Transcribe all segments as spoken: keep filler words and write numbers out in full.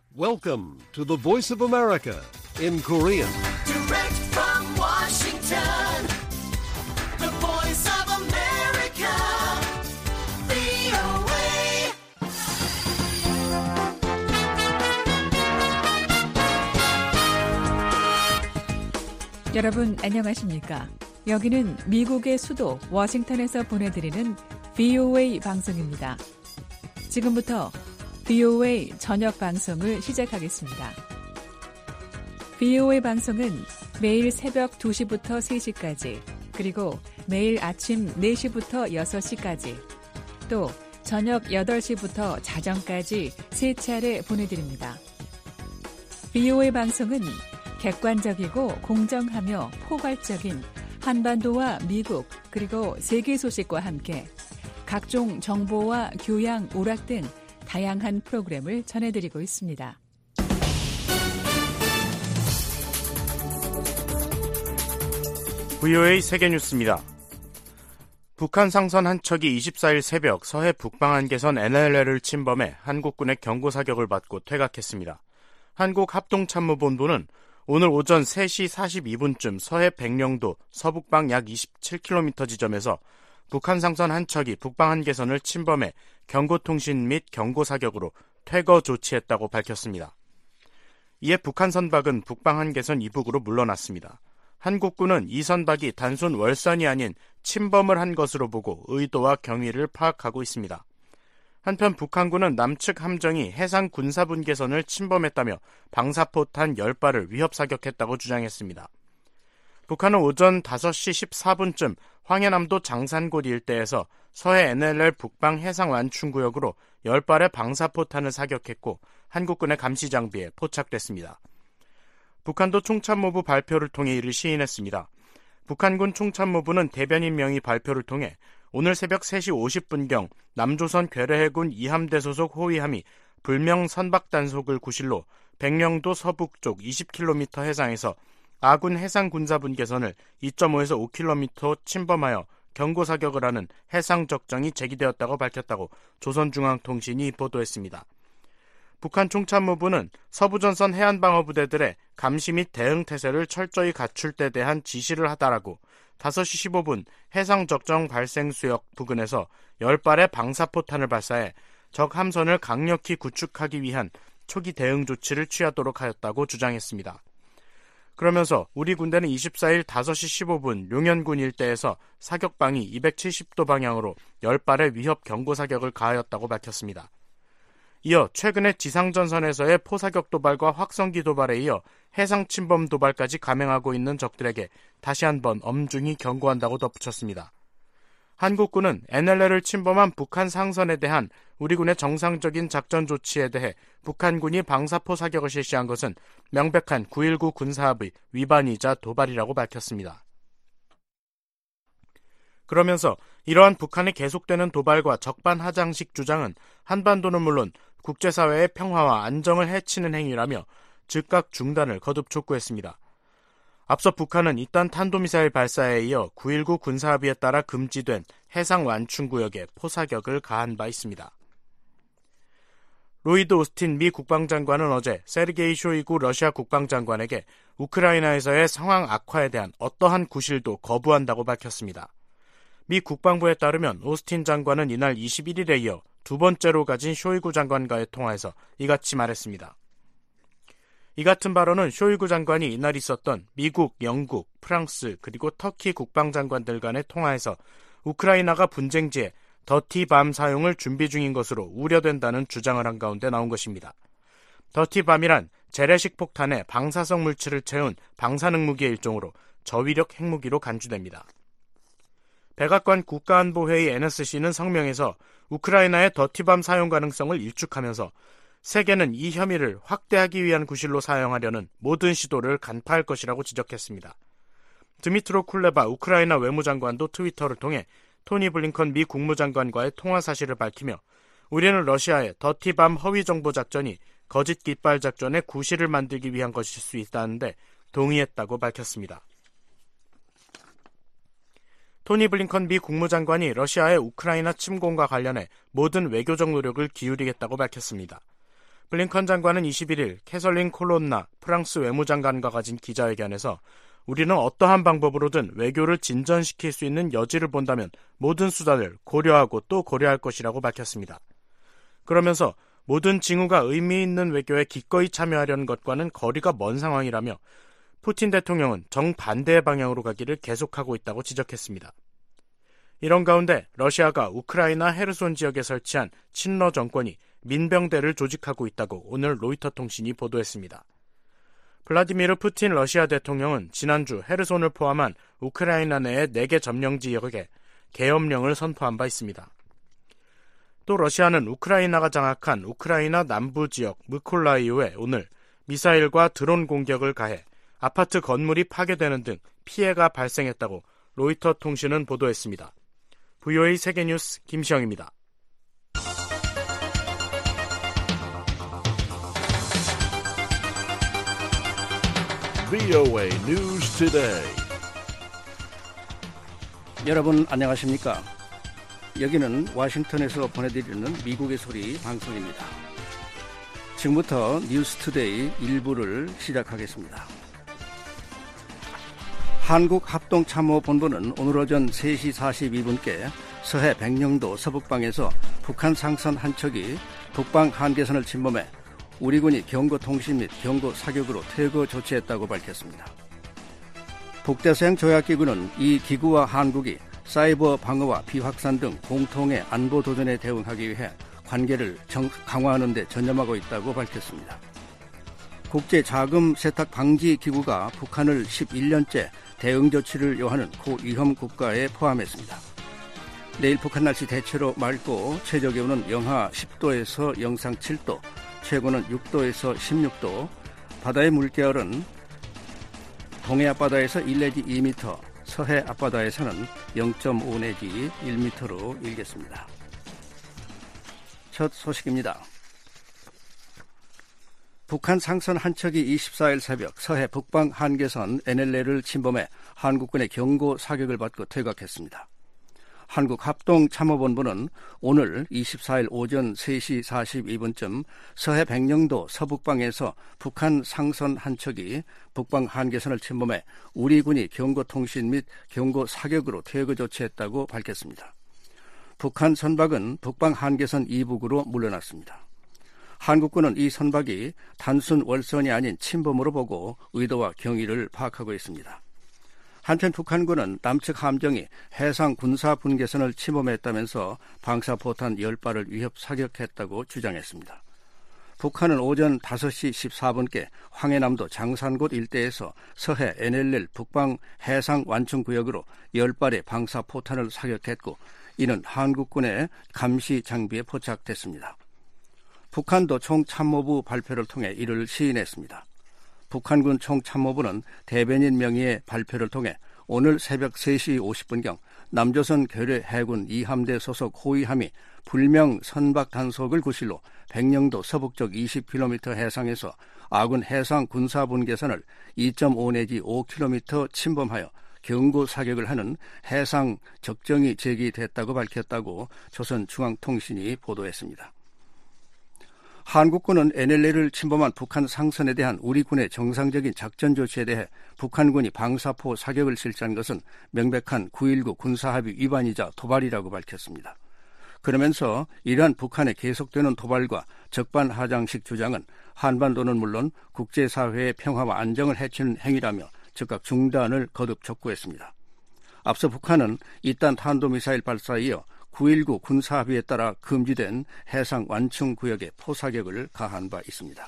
Welcome to the Voice of America in Korean. Direct from Washington, the Voice of America, 브이오에이. 여러분 안녕하십니까? 여기는 미국의 수도 워싱턴에서 보내드리는 브이오에이 방송입니다. 지금부터 브이오에이 저녁 방송을 시작하겠습니다. 브이오에이 방송은 매일 새벽 두 시부터 세 시까지, 그리고 매일 아침 네 시부터 여섯 시까지, 또 저녁 여덟 시부터 자정까지 세 차례 보내드립니다. 브이오에이 방송은 객관적이고 공정하며 포괄적인 한반도와 미국 그리고 세계 소식과 함께 각종 정보와 교양, 오락 등 다양한 프로그램을 전해드리고 있습니다. 브이오에이 세계뉴스입니다. 북한 상선 한 척이 이십사 일 새벽 서해 북방한계선 엔엘엘을 침범해 한국군의 경고사격을 받고 퇴각했습니다. 한국합동참모본부는 오늘 오전 세 시 사십이 분쯤 서해 백령도 서북방 약 이십칠 킬로미터 지점에서 북한 상선 한 척이 북방 한계선을 침범해 경고통신 및 경고사격으로 퇴거 조치했다고 밝혔습니다. 이에 북한 선박은 북방 한계선 이북으로 물러났습니다. 한국군은 이 선박이 단순 월선이 아닌 침범을 한 것으로 보고 의도와 경위를 파악하고 있습니다. 한편 북한군은 남측 함정이 해상 군사분계선을 침범했다며 방사포탄 열 발을 위협사격했다고 주장했습니다. 북한은 오전 다섯 시 십사 분쯤 황해남도 장산곶 일대에서 서해 엔엘엘 북방 해상 완충구역으로 열 발의 방사포탄을 사격했고 한국군의 감시장비에 포착됐습니다. 북한도 총참모부 발표를 통해 이를 시인했습니다. 북한군 총참모부는 대변인 명의 발표를 통해 오늘 새벽 세 시 오십 분경 남조선 괴뢰해군 이 함대 소속 호위함이 불명 선박 단속을 구실로 백령도 서북쪽 이십 킬로미터 해상에서 아군 해상 군사분계선을 이 점 오에서 오 킬로미터 침범하여 경고사격을 하는 해상 적정이 제기되었다고 밝혔다고 조선중앙통신이 보도했습니다. 북한 총참모부는 서부전선 해안방어부대들의 감시 및 대응 태세를 철저히 갖출 때 대한 지시를 하다라고 다섯 시 십오 분 해상적정 발생수역 부근에서 열 발의 방사포탄을 발사해 적 함선을 강력히 구축하기 위한 초기 대응 조치를 취하도록 하였다고 주장했습니다. 그러면서 우리 군대는 이십사 일 다섯 시 십오 분 용현군 일대에서 사격방이 이백칠십 도 방향으로 열 발의 위협 경고사격을 가하였다고 밝혔습니다. 이어 최근에 지상전선에서의 포사격 도발과 확성기 도발에 이어 해상 침범 도발까지 감행하고 있는 적들에게 다시 한번 엄중히 경고한다고 덧붙였습니다. 한국군은 엔엘엘을 침범한 북한 상선에 대한 우리 군의 정상적인 작전 조치에 대해 북한군이 방사포 사격을 실시한 것은 명백한 구일구 군사합의 위반이자 도발이라고 밝혔습니다. 그러면서 이러한 북한의 계속되는 도발과 적반하장식 주장은 한반도는 물론 국제사회의 평화와 안정을 해치는 행위라며 즉각 중단을 거듭 촉구했습니다. 앞서 북한은 이딴 탄도미사일 발사에 이어 구일구 군사합의에 따라 금지된 해상 완충구역에 포사격을 가한 바 있습니다. 로이드 오스틴 미 국방장관은 어제 세르게이 쇼이구 러시아 국방장관에게 우크라이나에서의 상황 악화에 대한 어떠한 구실도 거부한다고 밝혔습니다. 미 국방부에 따르면 오스틴 장관은 이날 이십일 일에 이어 두 번째로 가진 쇼이구 장관과의 통화에서 이같이 말했습니다. 이 같은 발언은 쇼이구 장관이 이날 있었던 미국, 영국, 프랑스 그리고 터키 국방장관들 간의 통화에서 우크라이나가 분쟁지에 더티밤 사용을 준비 중인 것으로 우려된다는 주장을 한 가운데 나온 것입니다. 더티밤이란 재래식 폭탄에 방사성 물질을 채운 방사능 무기의 일종으로 저위력 핵무기로 간주됩니다. 백악관 국가안보회의 엔에스씨는 성명에서 우크라이나의 더티밤 사용 가능성을 일축하면서 세계는 이 혐의를 확대하기 위한 구실로 사용하려는 모든 시도를 간파할 것이라고 지적했습니다. 드미트로 쿨레바 우크라이나 외무장관도 트위터를 통해 토니 블링컨 미 국무장관과의 통화 사실을 밝히며 우리는 러시아의 더티밤 허위 정보 작전이 거짓 깃발 작전의 구실을 만들기 위한 것일 수 있다는데 동의했다고 밝혔습니다. 토니 블링컨 미 국무장관이 러시아의 우크라이나 침공과 관련해 모든 외교적 노력을 기울이겠다고 밝혔습니다. 블링컨 장관은 이십일일 캐설린 콜론나 프랑스 외무장관과 가진 기자회견에서 우리는 어떠한 방법으로든 외교를 진전시킬 수 있는 여지를 본다면 모든 수단을 고려하고 또 고려할 것이라고 밝혔습니다. 그러면서 모든 징후가 의미 있는 외교에 기꺼이 참여하려는 것과는 거리가 먼 상황이라며 푸틴 대통령은 정반대의 방향으로 가기를 계속하고 있다고 지적했습니다. 이런 가운데 러시아가 우크라이나 헤르손 지역에 설치한 친러 정권이 민병대를 조직하고 있다고 오늘 로이터 통신이 보도했습니다. 블라디미르 푸틴 러시아 대통령은 지난주 헤르손을 포함한 우크라이나 내의 네 개 점령 지역에 계엄령을 선포한 바 있습니다. 또 러시아는 우크라이나가 장악한 우크라이나 남부 지역 무콜라이오에 오늘 미사일과 드론 공격을 가해 아파트 건물이 파괴되는 등 피해가 발생했다고 로이터 통신은 보도했습니다. 브이오에이 세계뉴스 김시영입니다. 브이오에이 News Today. 여러분 안녕하십니까? 여기는 워싱턴에서 보내드리는 미국의 소리 방송입니다. 지금부터 뉴스투데이 일부를 시작하겠습니다. 한국합동참모본부는 오늘 오전 세 시 사십이 분께 서해 백령도 서북방에서 북한 상선 한 척이 북방 한계선을 침범해 우리 군이 경고 통신 및 경고 사격으로 퇴거 조치했다고 밝혔습니다. 북대서양 조약기구는 이 기구와 한국이 사이버 방어와 비확산 등 공통의 안보 도전에 대응하기 위해 관계를 정, 강화하는 데 전념하고 있다고 밝혔습니다. 국제자금세탁방지기구가 북한을 십일 년째 대응 조치를 요하는 고위험 국가에 포함했습니다. 내일 북한 날씨 대체로 맑고 최저기온은 영하 십 도에서 영상 칠 도, 최고는 육 도에서 십육 도, 바다의 물결은 동해 앞바다에서 일 내지 이 미터, 서해 앞바다에서는 영 점 오 내지 일 미터로 일겠습니다. 첫 소식입니다. 북한 상선 한 척이 이십사일 새벽 서해 북방 한계선 엔엘엘을 침범해 한국군의 경고 사격을 받고 퇴각했습니다. 한국합동참모본부는 오늘 이십사일 오전 세 시 사십이 분쯤 서해 백령도 서북방에서 북한 상선 한 척이 북방 한계선을 침범해 우리 군이 경고 통신 및 경고 사격으로 퇴거 조치했다고 밝혔습니다. 북한 선박은 북방 한계선 이북으로 물러났습니다. 한국군은 이 선박이 단순 월선이 아닌 침범으로 보고 의도와 경위를 파악하고 있습니다. 한편 북한군은 남측 함정이 해상 군사 분계선을 침범했다면서 방사포탄 십 발을 위협 사격했다고 주장했습니다. 북한은 오전 다섯 시 십사 분께 황해남도 장산곶 일대에서 서해 엔엘엘 북방 해상 완충구역으로 십 발의 방사포탄을 사격했고 이는 한국군의 감시 장비에 포착됐습니다. 북한도 총참모부 발표를 통해 이를 시인했습니다. 북한군 총참모부는 대변인 명의의 발표를 통해 오늘 새벽 세 시 오십 분경 남조선 괴뢰 해군 이 함대 소속 호위함이 불명 선박 단속을 구실로 백령도 서북쪽 이십 킬로미터 해상에서 아군 해상 군사 분계선을 이 점 오 내지 오 킬로미터 침범하여 경고 사격을 하는 해상 적정이 제기됐다고 밝혔다고 조선중앙통신이 보도했습니다. 한국군은 엔엘엘을 침범한 북한 상선에 대한 우리 군의 정상적인 작전 조치에 대해 북한군이 방사포 사격을 실시한 것은 명백한 구일구 군사합의 위반이자 도발이라고 밝혔습니다. 그러면서 이러한 북한의 계속되는 도발과 적반하장식 주장은 한반도는 물론 국제사회의 평화와 안정을 해치는 행위라며 즉각 중단을 거듭 촉구했습니다. 앞서 북한은 이딴 탄도미사일 발사에 이어 구일구 군사합의에 따라 금지된 해상 완충구역에 포사격을 가한 바 있습니다.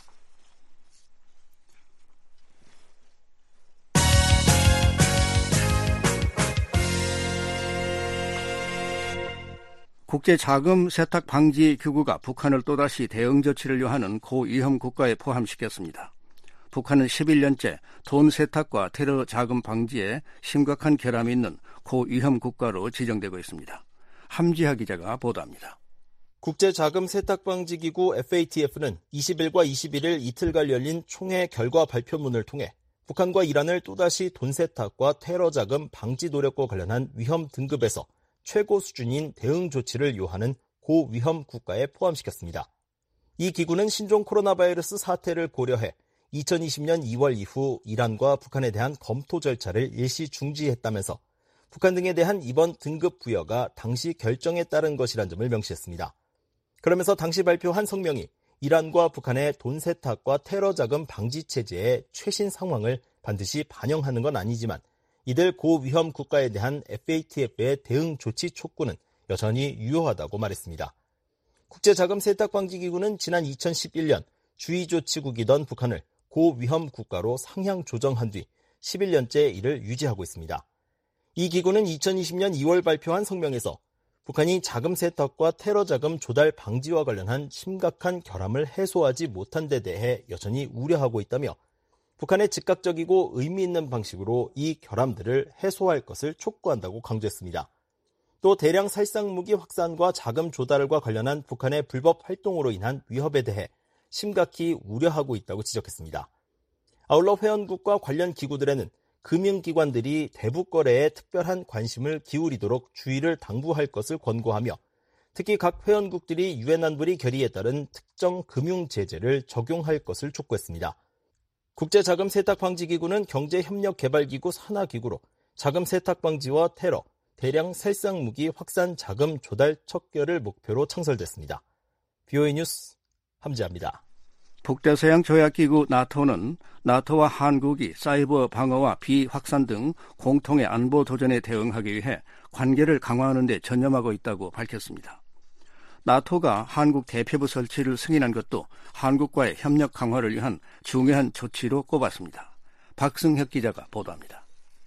국제자금세탁방지기구가 북한을 또다시 대응 조치를 요하는 고위험 국가에 포함시켰습니다. 북한은 십일 년째 돈 세탁과 테러 자금 방지에 심각한 결함이 있는 고위험 국가로 지정되고 있습니다. 함지하 기자가 보도합니다. 국제자금세탁방지기구 에프에이티에프는 이십일과 이십일일 이틀간 열린 총회 결과 발표문을 통해 북한과 이란을 또다시 돈 세탁과 테러 자금 방지 노력과 관련한 위험 등급에서 최고 수준인 대응 조치를 요하는 고위험 국가에 포함시켰습니다. 이 기구는 신종 코로나 바이러스 사태를 고려해 이천이십 년 이월 이후 이란과 북한에 대한 검토 절차를 일시 중지했다면서 북한 등에 대한 이번 등급 부여가 당시 결정에 따른 것이란 점을 명시했습니다. 그러면서 당시 발표한 성명이 이란과 북한의 돈 세탁과 테러 자금 방지 체제의 최신 상황을 반드시 반영하는 건 아니지만 이들 고위험 국가에 대한 에프에이티에프의 대응 조치 촉구는 여전히 유효하다고 말했습니다. 국제자금세탁방지기구는 지난 이천십일 년 주의조치국이던 북한을 고위험 국가로 상향 조정한 뒤 십일 년째 이를 유지하고 있습니다. 이 기구는 이천이십 년 이월 발표한 성명에서 북한이 자금 세탁과 테러 자금 조달 방지와 관련한 심각한 결함을 해소하지 못한 데 대해 여전히 우려하고 있다며 북한의 즉각적이고 의미 있는 방식으로 이 결함들을 해소할 것을 촉구한다고 강조했습니다. 또 대량 살상 무기 확산과 자금 조달과 관련한 북한의 불법 활동으로 인한 위협에 대해 심각히 우려하고 있다고 지적했습니다. 아울러 회원국과 관련 기구들에는 금융기관들이 대북 거래에 특별한 관심을 기울이도록 주의를 당부할 것을 권고하며 특히 각 회원국들이 유엔 안보리 결의에 따른 특정 금융 제재를 적용할 것을 촉구했습니다. 국제자금세탁방지기구는 경제협력개발기구 산하기구로 자금세탁방지와 테러, 대량 살상무기 확산 자금 조달 척결을 목표로 창설됐습니다. 비오에이 뉴스 함지아입니다. 북대서양 조약기구 나토는 나토와 한국이 사이버 방어와 비확산 등 공통의 안보 도전에 대응하기 위해 관계를 강화하는 데 전념하고 있다고 밝혔습니다. 나토가 한국 대표부 설치를 승인한 것도 한국과의 협력 강화를 위한 중요한 조치로 꼽았습니다. 박승혁 기자가 보도합니다.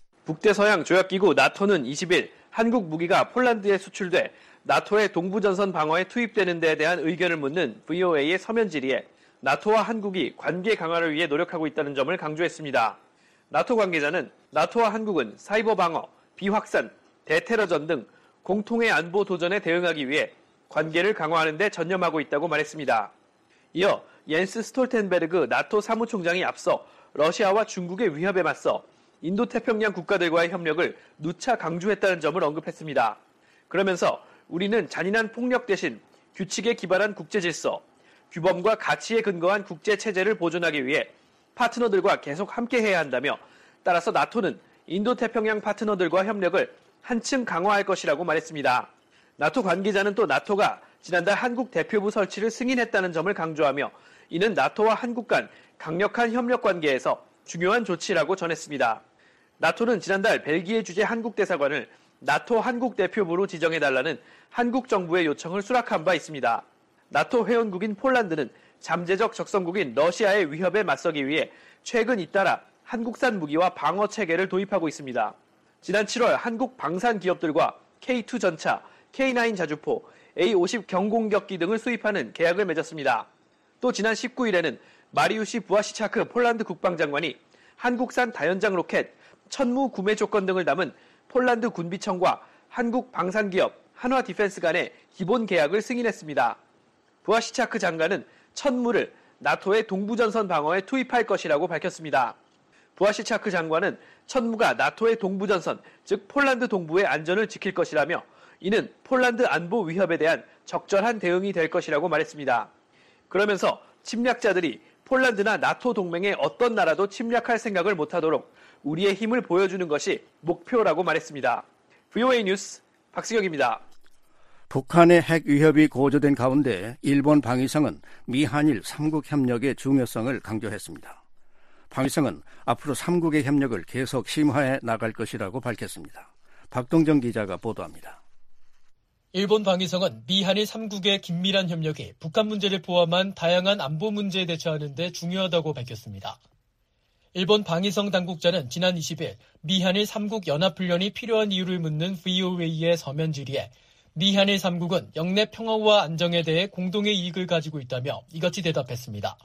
북대서양 조약기구 나토는 이십 일 한국 무기가 폴란드에 수출돼 나토의 동부전선 방어에 투입되는 데에 대한 의견을 묻는 브이오에이의 서면 질의에 나토와 한국이 관계 강화를 위해 노력하고 있다는 점을 강조했습니다. 나토 관계자는 나토와 한국은 사이버 방어, 비확산, 대테러전 등 공통의 안보 도전에 대응하기 위해 관계를 강화하는 데 전념하고 있다고 말했습니다. 이어 옌스 스톨텐베르그 나토 사무총장이 앞서 러시아와 중국의 위협에 맞서 인도태평양 국가들과의 협력을 누차 강조했다는 점을 언급했습니다. 그러면서 우리는 잔인한 폭력 대신 규칙에 기반한 국제질서, 규범과 가치에 근거한 국제체제를 보존하기 위해 파트너들과 계속 함께해야 한다며 따라서 나토는 인도태평양 파트너들과 협력을 한층 강화할 것이라고 말했습니다. 나토 관계자는 또 나토가 지난달 한국 대표부 설치를 승인했다는 점을 강조하며 이는 나토와 한국 간 강력한 협력 관계에서 중요한 조치라고 전했습니다. 나토는 지난달 벨기에 주재 한국 대사관을 나토 한국 대표부로 지정해달라는 한국 정부의 요청을 수락한 바 있습니다. 나토 회원국인 폴란드는 잠재적 적성국인 러시아의 위협에 맞서기 위해 최근 잇따라 한국산 무기와 방어 체계를 도입하고 있습니다. 지난 칠월 한국 방산 기업들과 케이 투 전차, 케이 나인 자주포, 에이 오십 경공격기 등을 수입하는 계약을 맺었습니다. 또 지난 십구 일에는 마리우시 부아시차크 폴란드 국방장관이 한국산 다연장 로켓, 천무 구매 조건 등을 담은 폴란드 군비청과 한국 방산기업 한화 디펜스 간의 기본 계약을 승인했습니다. 부아시차크 장관은 천무를 나토의 동부전선 방어에 투입할 것이라고 밝혔습니다. 부아시차크 장관은 천무가 나토의 동부전선, 즉 폴란드 동부의 안전을 지킬 것이라며 이는 폴란드 안보 위협에 대한 적절한 대응이 될 것이라고 말했습니다. 그러면서 침략자들이 폴란드나 나토 동맹의 어떤 나라도 침략할 생각을 못하도록 우리의 힘을 보여주는 것이 목표라고 말했습니다. 브이오에이 뉴스 박승혁입니다. 북한의 핵 위협이 고조된 가운데 일본 방위성은 미한일 삼국 협력의 중요성을 강조했습니다. 방위성은 앞으로 삼국의 협력을 계속 심화해 나갈 것이라고 밝혔습니다. 박동정 기자가 보도합니다. 일본 방위성은 미한일 삼국의 긴밀한 협력이 북한 문제를 포함한 다양한 안보 문제에 대처하는 데 중요하다고 밝혔습니다. 일본 방위성 당국자는 지난 이십 일 미한일 삼국 연합훈련이 필요한 이유를 묻는 브이오에이의 서면 질의에 미한일 삼국은 영내 평화와 안정에 대해 공동의 이익을 가지고 있다며 이같이 대답했습니다.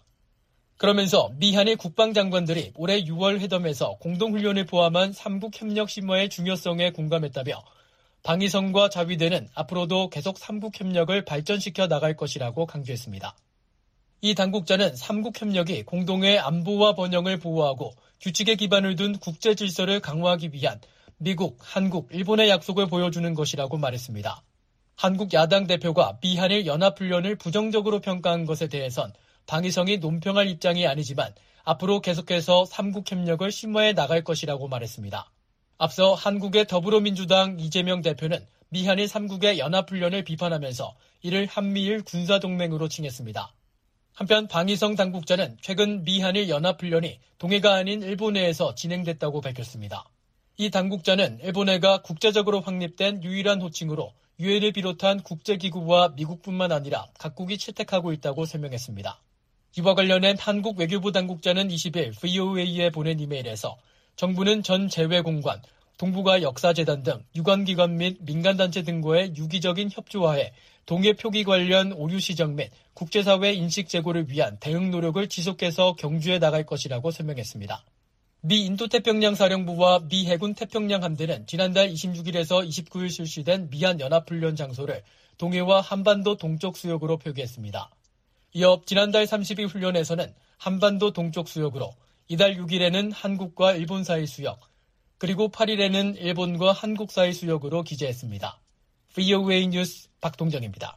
그러면서 미한일 국방장관들이 올해 유월 회담에서 공동훈련을 포함한 삼국 협력 심화의 중요성에 공감했다며 방위성과 자위대는 앞으로도 계속 삼국 협력을 발전시켜 나갈 것이라고 강조했습니다. 이 당국자는 삼국 협력이 공동의 안보와 번영을 보호하고 규칙에 기반을 둔 국제 질서를 강화하기 위한 미국, 한국, 일본의 약속을 보여주는 것이라고 말했습니다. 한국 야당 대표가 미한일 연합훈련을 부정적으로 평가한 것에 대해선 방위성이 논평할 입장이 아니지만 앞으로 계속해서 삼국 협력을 심화해 나갈 것이라고 말했습니다. 앞서 한국의 더불어민주당 이재명 대표는 미한일 삼국의 연합훈련을 비판하면서 이를 한미일 군사동맹으로 칭했습니다. 한편 방위성 당국자는 최근 미한일 연합훈련이 동해가 아닌 일본해에서 진행됐다고 밝혔습니다. 이 당국자는 일본해가 국제적으로 확립된 유일한 호칭으로 유엔을 비롯한 국제기구와 미국뿐만 아니라 각국이 채택하고 있다고 설명했습니다. 이와 관련해 한국 외교부 당국자는 이십일 브이오에이에 보낸 이메일에서 정부는 전 재외공관, 동북아 역사재단 등 유관기관 및 민간단체 등과의 유기적인 협조하에 동해 표기 관련 오류 시정 및 국제사회 인식 제고를 위한 대응 노력을 지속해서 경주해 나갈 것이라고 설명했습니다. 미 인도태평양 사령부와 미 해군 태평양 함대는 지난달 이십육일에서 이십구일 실시된 미한 연합훈련 장소를 동해와 한반도 동쪽 수역으로 표기했습니다. 이어 지난달 삼십일 훈련에서는 한반도 동쪽 수역으로, 이달 육일에는 한국과 일본 사이 수역, 그리고 팔일에는 일본과 한국 사이 수역으로 기재했습니다. 브이오에이 뉴스 박동정입니다.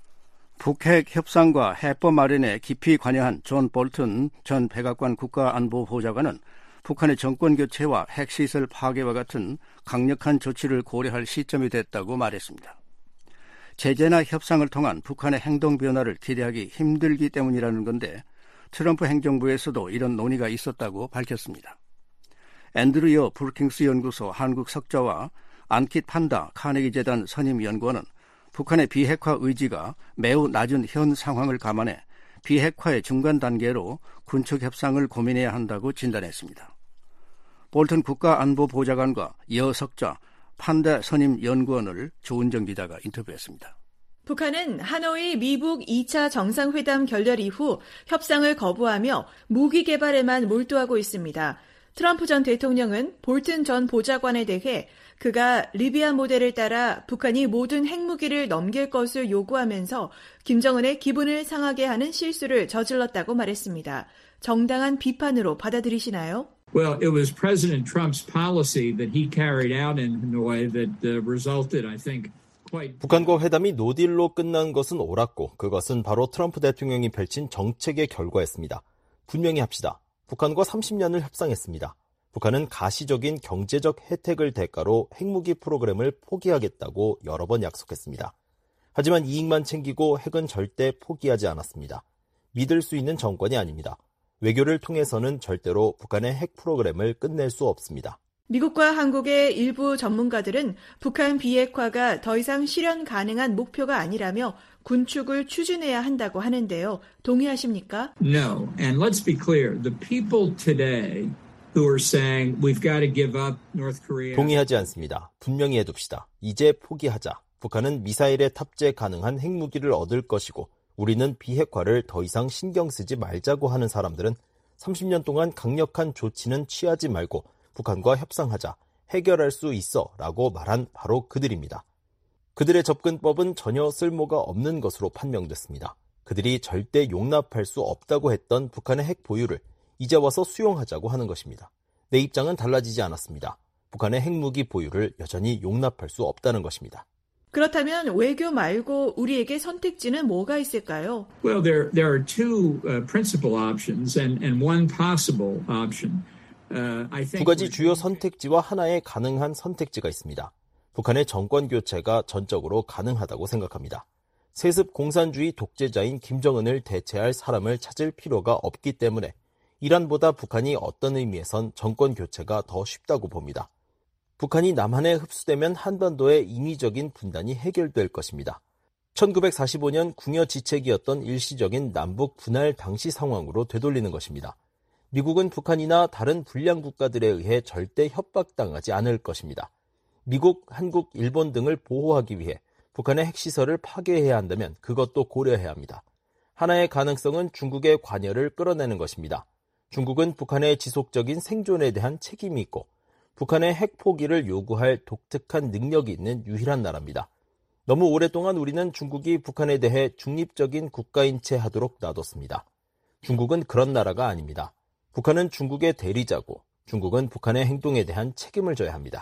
북핵 협상과 해법 마련에 깊이 관여한 존 볼튼 전 백악관 국가안보보좌관은 북한의 정권 교체와 핵시설 파괴와 같은 강력한 조치를 고려할 시점이 됐다고 말했습니다. 제재나 협상을 통한 북한의 행동 변화를 기대하기 힘들기 때문이라는 건데 트럼프 행정부에서도 이런 논의가 있었다고 밝혔습니다. 앤드류 여 브루킹스 연구소 한국 석좌와 안킷 판다 카네기 재단 선임 연구원은 북한의 비핵화 의지가 매우 낮은 현 상황을 감안해 비핵화의 중간 단계로 군축 협상을 고민해야 한다고 진단했습니다. 볼턴 국가안보보좌관과 여 석좌 판다 선임 연구원을 조은정 기자가 인터뷰했습니다. 북한은 하노이 미북 이 차 정상회담 결렬 이후 협상을 거부하며 무기 개발에만 몰두하고 있습니다. 트럼프 전 대통령은 볼튼 전 보좌관에 대해 그가 리비아 모델을 따라 북한이 모든 핵무기를 넘길 것을 요구하면서 김정은의 기분을 상하게 하는 실수를 저질렀다고 말했습니다. 정당한 비판으로 받아들이시나요? Well, it was President Trump's policy that he carried out in Hanoi that uh, resulted, I think, quite... 북한과 회담이 노딜로 끝난 것은 옳았고 그것은 바로 트럼프 대통령이 펼친 정책의 결과였습니다. 분명히 합시다. 북한과 삼십 년을 협상했습니다. 북한은 가시적인 경제적 혜택을 대가로 핵무기 프로그램을 포기하겠다고 여러 번 약속했습니다. 하지만 이익만 챙기고 핵은 절대 포기하지 않았습니다. 믿을 수 있는 정권이 아닙니다. 외교를 통해서는 절대로 북한의 핵 프로그램을 끝낼 수 없습니다. 미국과 한국의 일부 전문가들은 북한 비핵화가 더 이상 실현 가능한 목표가 아니라며 군축을 추진해야 한다고 하는데요. 동의하십니까? No, and let's be clear. The people today who are saying we've got to give up North Korea. 동의하지 않습니다. 분명히 해둡시다. 이제 포기하자. 북한은 미사일에 탑재 가능한 핵무기를 얻을 것이고 우리는 비핵화를 더 이상 신경 쓰지 말자고 하는 사람들은 삼십 년 동안 강력한 조치는 취하지 말고 북한과 협상하자, 해결할 수 있어 라고 말한 바로 그들입니다. 그들의 접근법은 전혀 쓸모가 없는 것으로 판명됐습니다. 그들이 절대 용납할 수 없다고 했던 북한의 핵 보유를 이제 와서 수용하자고 하는 것입니다. 내 입장은 달라지지 않았습니다. 북한의 핵무기 보유를 여전히 용납할 수 없다는 것입니다. 그렇다면 외교 말고 우리에게 선택지는 뭐가 있을까요? Well, there there are two uh, principal options and and one possible option. Uh, I think 두 가지 주요 선택지와 하나의 가능한 선택지가 있습니다. 북한의 정권 교체가 전적으로 가능하다고 생각합니다. 세습 공산주의 독재자인 김정은을 대체할 사람을 찾을 필요가 없기 때문에 이란보다 북한이 어떤 의미에선 정권 교체가 더 쉽다고 봅니다. 북한이 남한에 흡수되면 한반도의 인위적인 분단이 해결될 것입니다. 천구백사십오 년 궁여지책이었던 일시적인 남북 분할 당시 상황으로 되돌리는 것입니다. 미국은 북한이나 다른 불량 국가들에 의해 절대 협박당하지 않을 것입니다. 미국, 한국, 일본 등을 보호하기 위해 북한의 핵시설을 파괴해야 한다면 그것도 고려해야 합니다. 하나의 가능성은 중국의 관여를 끌어내는 것입니다. 중국은 북한의 지속적인 생존에 대한 책임이 있고 북한의 핵 포기를 요구할 독특한 능력이 있는 유일한 나라입니다. 너무 오랫동안 우리는 중국이 북한에 대해 중립적인 국가인 채 하도록 놔뒀습니다. 중국은 그런 나라가 아닙니다. 북한은 중국의 대리자고 중국은 북한의 행동에 대한 책임을 져야 합니다.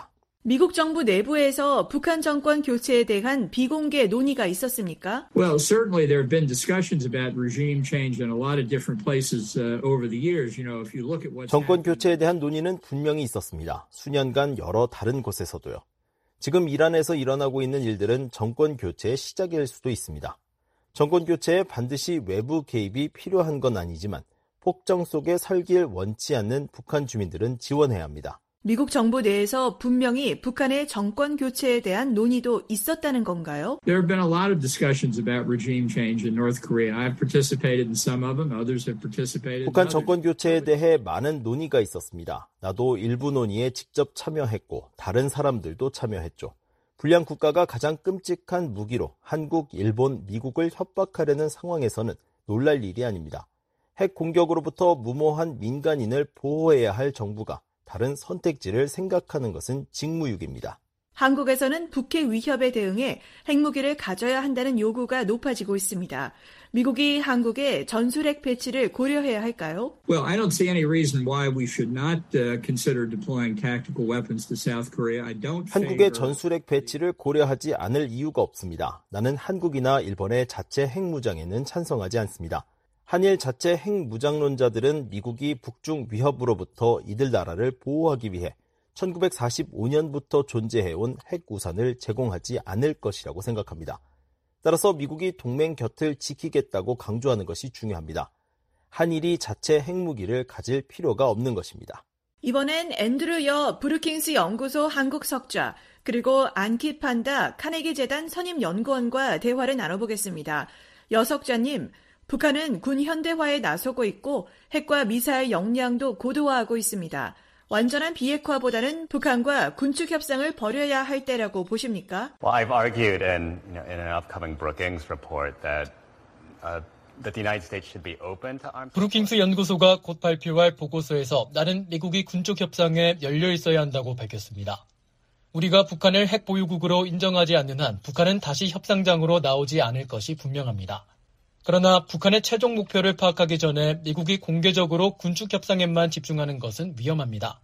미국 정부 내부에서 북한 정권 교체에 대한 비공개 논의가 있었습니까? Well, certainly there have been discussions about regime change in a lot of different places uh, over the years. You know, if you look at what's 정권 happened. 교체에 대한 논의는 분명히 있었습니다. 수년간 여러 다른 곳에서도요. 지금 이란에서 일어나고 있는 일들은 정권 교체의 시작일 수도 있습니다. 정권 교체에 반드시 외부 개입이 필요한 건 아니지만 폭정 속에 살길 원치 않는 북한 주민들은 지원해야 합니다. 미국 정부 내에서 분명히 북한의 정권 교체에 대한 논의도 있었다는 건가요? There have been a lot of discussions about regime change in North Korea. I've participated in some of them. Others have participated in 북한 others. 정권 교체에 대해 많은 논의가 있었습니다. 나도 일부 논의에 직접 참여했고 다른 사람들도 참여했죠. 불량 국가가 가장 끔찍한 무기로 한국, 일본, 미국을 협박하려는 상황에서는 놀랄 일이 아닙니다. 핵 공격으로부터 무모한 민간인을 보호해야 할 정부가 다른 선택지를 생각하는 것은 직무유기입니다. 한국에서는 북핵 위협에 대응해 핵무기를 가져야 한다는 요구가 높아지고 있습니다. 미국이 한국의 전술핵 배치를 고려해야 할까요? Well, I don't see any reason why we should not uh, consider deploying tactical weapons to South Korea. I don't 한국의 favor... 전술핵 배치를 고려하지 않을 이유가 없습니다. 나는 한국이나 일본의 자체 핵무장에는 찬성하지 않습니다. 한일 자체 핵무장론자들은 미국이 북중 위협으로부터 이들 나라를 보호하기 위해 천구백사십오 년부터 존재해온 핵우산을 제공하지 않을 것이라고 생각합니다. 따라서 미국이 동맹 곁을 지키겠다고 강조하는 것이 중요합니다. 한일이 자체 핵무기를 가질 필요가 없는 것입니다. 이번엔 앤드루 여 브루킹스 연구소 한국 석좌 그리고 안키 판다 카네기 재단 선임 연구원과 대화를 나눠보겠습니다. 여 석좌님, 북한은 군 현대화에 나서고 있고 핵과 미사일 역량도 고도화하고 있습니다. 완전한 비핵화보다는 북한과 군축 협상을 벌여야 할 때라고 보십니까? Well, I've argued in, you know, in an upcoming Brookings report that uh, that the United States should be open to arms. 브루킹스 연구소가 곧 발표할 보고서에서 나는 미국이 군축 협상에 열려 있어야 한다고 밝혔습니다. 우리가 북한을 핵 보유국으로 인정하지 않는 한 북한은 다시 협상장으로 나오지 않을 것이 분명합니다. 그러나 북한의 최종 목표를 파악하기 전에 미국이 공개적으로 군축 협상에만 집중하는 것은 위험합니다.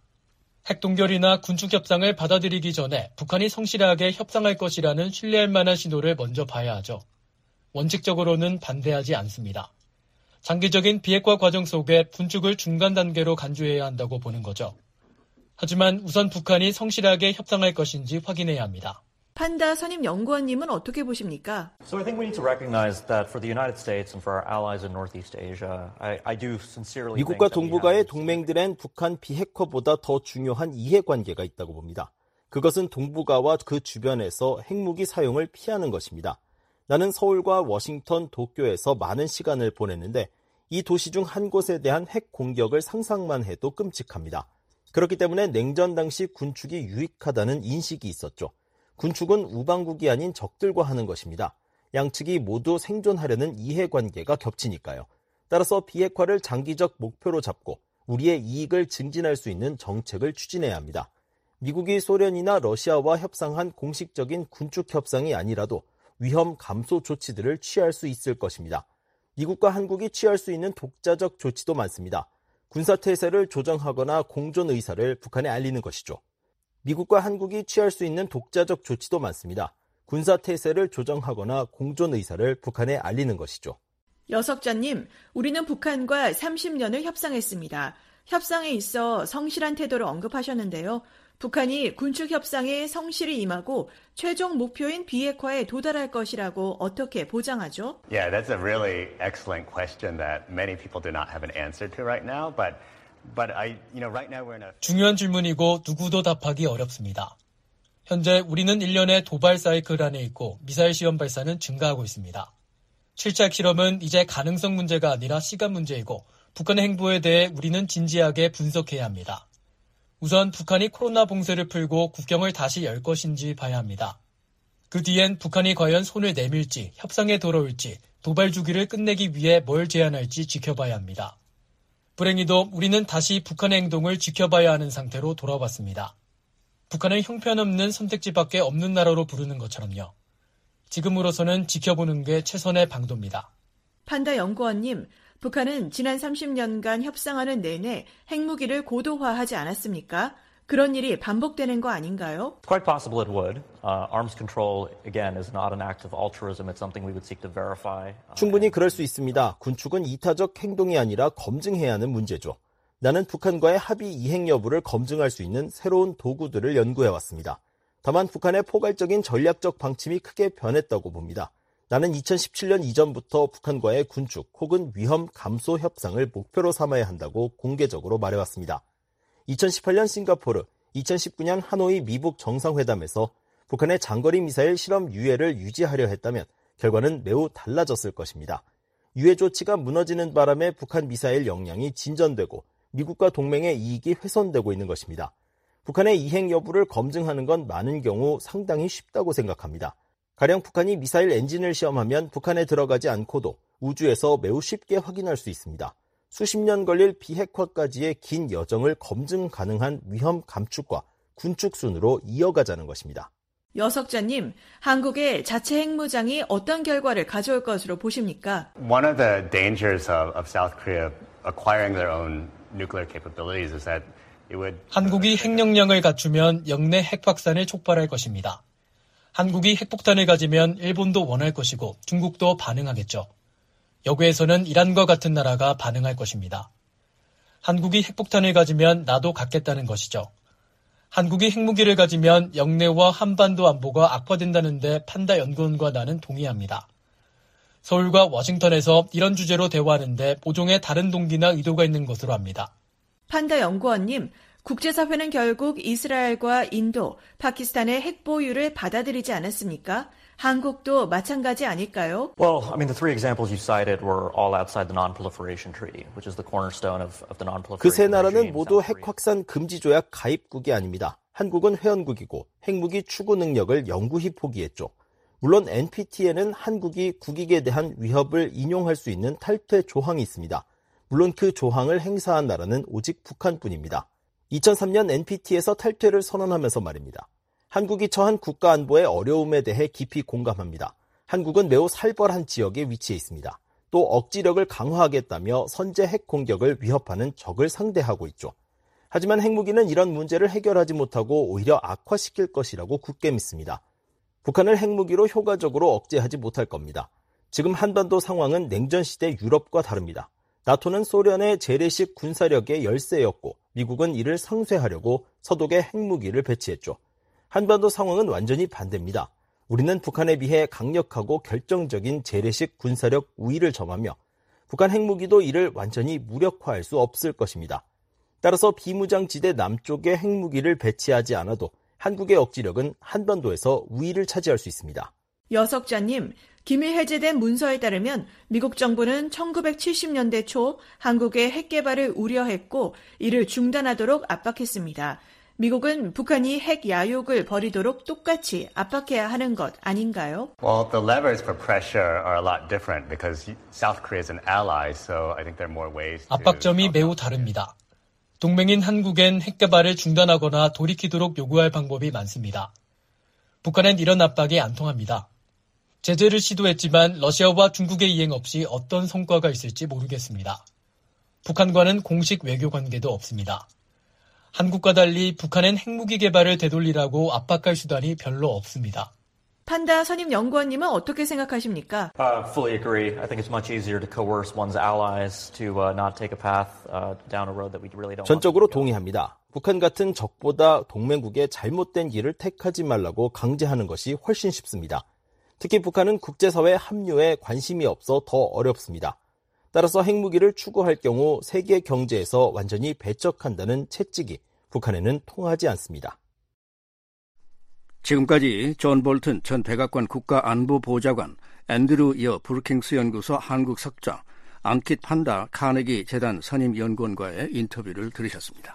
핵동결이나 군축 협상을 받아들이기 전에 북한이 성실하게 협상할 것이라는 신뢰할 만한 신호를 먼저 봐야 하죠. 원칙적으로는 반대하지 않습니다. 장기적인 비핵화 과정 속에 군축을 중간 단계로 간주해야 한다고 보는 거죠. 하지만 우선 북한이 성실하게 협상할 것인지 확인해야 합니다. 판다 선임 연구원님은 어떻게 보십니까? So I think we need to recognize that for the United States and for our allies in Northeast Asia, I, I do sincerely 미국과 think that we 동북아의 have... 동맹들엔 북한 비핵화보다 더 중요한 이해관계가 있다고 봅니다. 그것은 동북아와 그 주변에서 핵무기 사용을 피하는 것입니다. 나는 서울과 워싱턴, 도쿄에서 많은 시간을 보냈는데 이 도시 중 한 곳에 대한 핵 공격을 상상만 해도 끔찍합니다. 그렇기 때문에 냉전 당시 군축이 유익하다는 인식이 있었죠. 군축은 우방국이 아닌 적들과 하는 것입니다. 양측이 모두 생존하려는 이해관계가 겹치니까요. 따라서 비핵화를 장기적 목표로 잡고 우리의 이익을 증진할 수 있는 정책을 추진해야 합니다. 미국이 소련이나 러시아와 협상한 공식적인 군축 협상이 아니라도 위험 감소 조치들을 취할 수 있을 것입니다. 미국과 한국이 취할 수 있는 독자적 조치도 많습니다. 군사태세를 조정하거나 공존 의사를 북한에 알리는 것이죠. 미국과 한국이 취할 수 있는 독자적 조치도 많습니다. 군사태세를 조정하거나 공존 의사를 북한에 알리는 것이죠. 여석자님, 우리는 북한과 삼십 년을 협상했습니다. 협상에 있어 성실한 태도를 언급하셨는데요. 북한이 군축 협상에 성실히 임하고 최종 목표인 비핵화에 도달할 것이라고 어떻게 보장하죠? Yeah, that's a really excellent question that many people do not have an answer to right now, but But I, you know, right now we're in a... 중요한 질문이고 누구도 답하기 어렵습니다. 현재 우리는 일 년의 도발 사이클 안에 있고 미사일 시험 발사는 증가하고 있습니다. 칠차 실험은 이제 가능성 문제가 아니라 시간 문제이고 북한의 행보에 대해 우리는 진지하게 분석해야 합니다. 우선 북한이 코로나 봉쇄를 풀고 국경을 다시 열 것인지 봐야 합니다. 그 뒤엔 북한이 과연 손을 내밀지, 협상에 돌아올지, 도발 주기를 끝내기 위해 뭘 제안할지 지켜봐야 합니다. 불행히도 우리는 다시 북한의 행동을 지켜봐야 하는 상태로 돌아왔습니다. 북한은 형편없는 선택지밖에 없는 나라로 부르는 것처럼요. 지금으로서는 지켜보는 게 최선의 방도입니다. 판다 연구원님, 북한은 지난 삼십 년간 협상하는 내내 핵무기를 고도화하지 않았습니까? 그런 일이 반복되는 거 아닌가요? It's quite possible it would. Uh, arms control, again, is not an act of altruism. It's something we would seek to verify. 충분히 그럴 수 있습니다. 군축은 이타적 행동이 아니라 검증해야 하는 문제죠. 나는 북한과의 합의 이행 여부를 검증할 수 있는 새로운 도구들을 연구해왔습니다. 다만 북한의 포괄적인 전략적 방침이 크게 변했다고 봅니다. 나는 이천십칠 년 이전부터 북한과의 군축 혹은 위험 감소 협상을 목표로 삼아야 한다고 공개적으로 말해왔습니다. 이천십팔 년 싱가포르, 이천십구 년 하노이 미북 정상회담에서 북한의 장거리 미사일 실험 유예를 유지하려 했다면 결과는 매우 달라졌을 것입니다. 유예 조치가 무너지는 바람에 북한 미사일 역량이 진전되고 미국과 동맹의 이익이 훼손되고 있는 것입니다. 북한의 이행 여부를 검증하는 건 많은 경우 상당히 쉽다고 생각합니다. 가령 북한이 미사일 엔진을 시험하면 북한에 들어가지 않고도 우주에서 매우 쉽게 확인할 수 있습니다. 수십 년 걸릴 비핵화까지의 긴 여정을 검증 가능한 위험 감축과 군축 순으로 이어가자는 것입니다. 여석자님, 한국의 자체 핵무장이 어떤 결과를 가져올 것으로 보십니까? One of the dangers of, of South Korea acquiring their own nuclear capabilities is that it would... 한국이 핵역량을 갖추면 영내 핵 확산을 촉발할 것입니다. 한국이 핵폭탄을 가지면 일본도 원할 것이고 중국도 반응하겠죠. 여기에서는 이란과 같은 나라가 반응할 것입니다. 한국이 핵폭탄을 가지면 나도 갖겠다는 것이죠. 한국이 핵무기를 가지면 영내와 한반도 안보가 악화된다는데 판다 연구원과 나는 동의합니다. 서울과 워싱턴에서 이런 주제로 대화하는데 모종의 다른 동기나 의도가 있는 것으로 압니다. 판다 연구원님, 국제사회는 결국 이스라엘과 인도, 파키스탄의 핵 보유를 받아들이지 않았습니까? 한국도 마찬가지 아닐까요? Well, I mean, the three examples you cited were all outside the Non-Proliferation Treaty, which is the cornerstone of, of the non-proliferation 그 세 나라는 regime. 모두 핵 확산 금지 조약 가입국이 아닙니다. 한국은 회원국이고 핵무기 추구 능력을 영구히 포기했죠. 물론 엔피티에는 한국이 국익에 대한 위협을 인용할 수 있는 탈퇴 조항이 있습니다. 물론 그 조항을 행사한 나라는 오직 북한뿐입니다. 이천삼 년 엔피티에서 탈퇴를 선언하면서 말입니다. 한국이 처한 국가안보의 어려움에 대해 깊이 공감합니다. 한국은 매우 살벌한 지역에 위치해 있습니다. 또 억지력을 강화하겠다며 선제 핵 공격을 위협하는 적을 상대하고 있죠. 하지만 핵무기는 이런 문제를 해결하지 못하고 오히려 악화시킬 것이라고 굳게 믿습니다. 북한을 핵무기로 효과적으로 억제하지 못할 겁니다. 지금 한반도 상황은 냉전시대 유럽과 다릅니다. 나토는 소련의 재래식 군사력의 열세였고 미국은 이를 상쇄하려고 서독에 핵무기를 배치했죠. 한반도 상황은 완전히 반대입니다. 우리는 북한에 비해 강력하고 결정적인 재래식 군사력 우위를 점하며 북한 핵무기도 이를 완전히 무력화할 수 없을 것입니다. 따라서 비무장지대 남쪽에 핵무기를 배치하지 않아도 한국의 억지력은 한반도에서 우위를 차지할 수 있습니다. 여석자님, 기밀 해제된 문서에 따르면 미국 정부는 천구백칠십 년대 초 한국의 핵 개발을 우려했고 이를 중단하도록 압박했습니다. 미국은 북한이 핵 야욕을 벌이도록 똑같이 압박해야 하는 것 아닌가요? Well, the levers for pressure are a lot different because South Korea is an ally, so I think there are more ways to... 압박점이 매우 다릅니다. 동맹인 한국엔 핵 개발을 중단하거나 돌이키도록 요구할 방법이 많습니다. 북한엔 이런 압박이 안 통합니다. 제재를 시도했지만 러시아와 중국의 이행 없이 어떤 성과가 있을지 모르겠습니다. 북한과는 공식 외교 관계도 없습니다. 한국과 달리 북한은 핵무기 개발을 되돌리라고 압박할 수단이 별로 없습니다. 판다 선임 연구원님은 어떻게 생각하십니까? Uh, fully agree. I think it's much easier to coerce one's allies to uh, not take a path uh, down a road that we really don't. 전적으로 동의합니다. 북한 같은 적보다 동맹국의 잘못된 길을 택하지 말라고 강제하는 것이 훨씬 쉽습니다. 특히 북한은 국제사회 합류에 관심이 없어 더 어렵습니다. 따라서 핵무기를 추구할 경우 세계 경제에서 완전히 배척한다는 채찍이 북한에는 통하지 않습니다. 지금까지 존 볼튼 전 백악관 국가안보보좌관, 앤드루 여 브루킹스 연구소 한국 석장, 앙킷 판다 카네기 재단 선임 연구원과의 인터뷰를 들으셨습니다.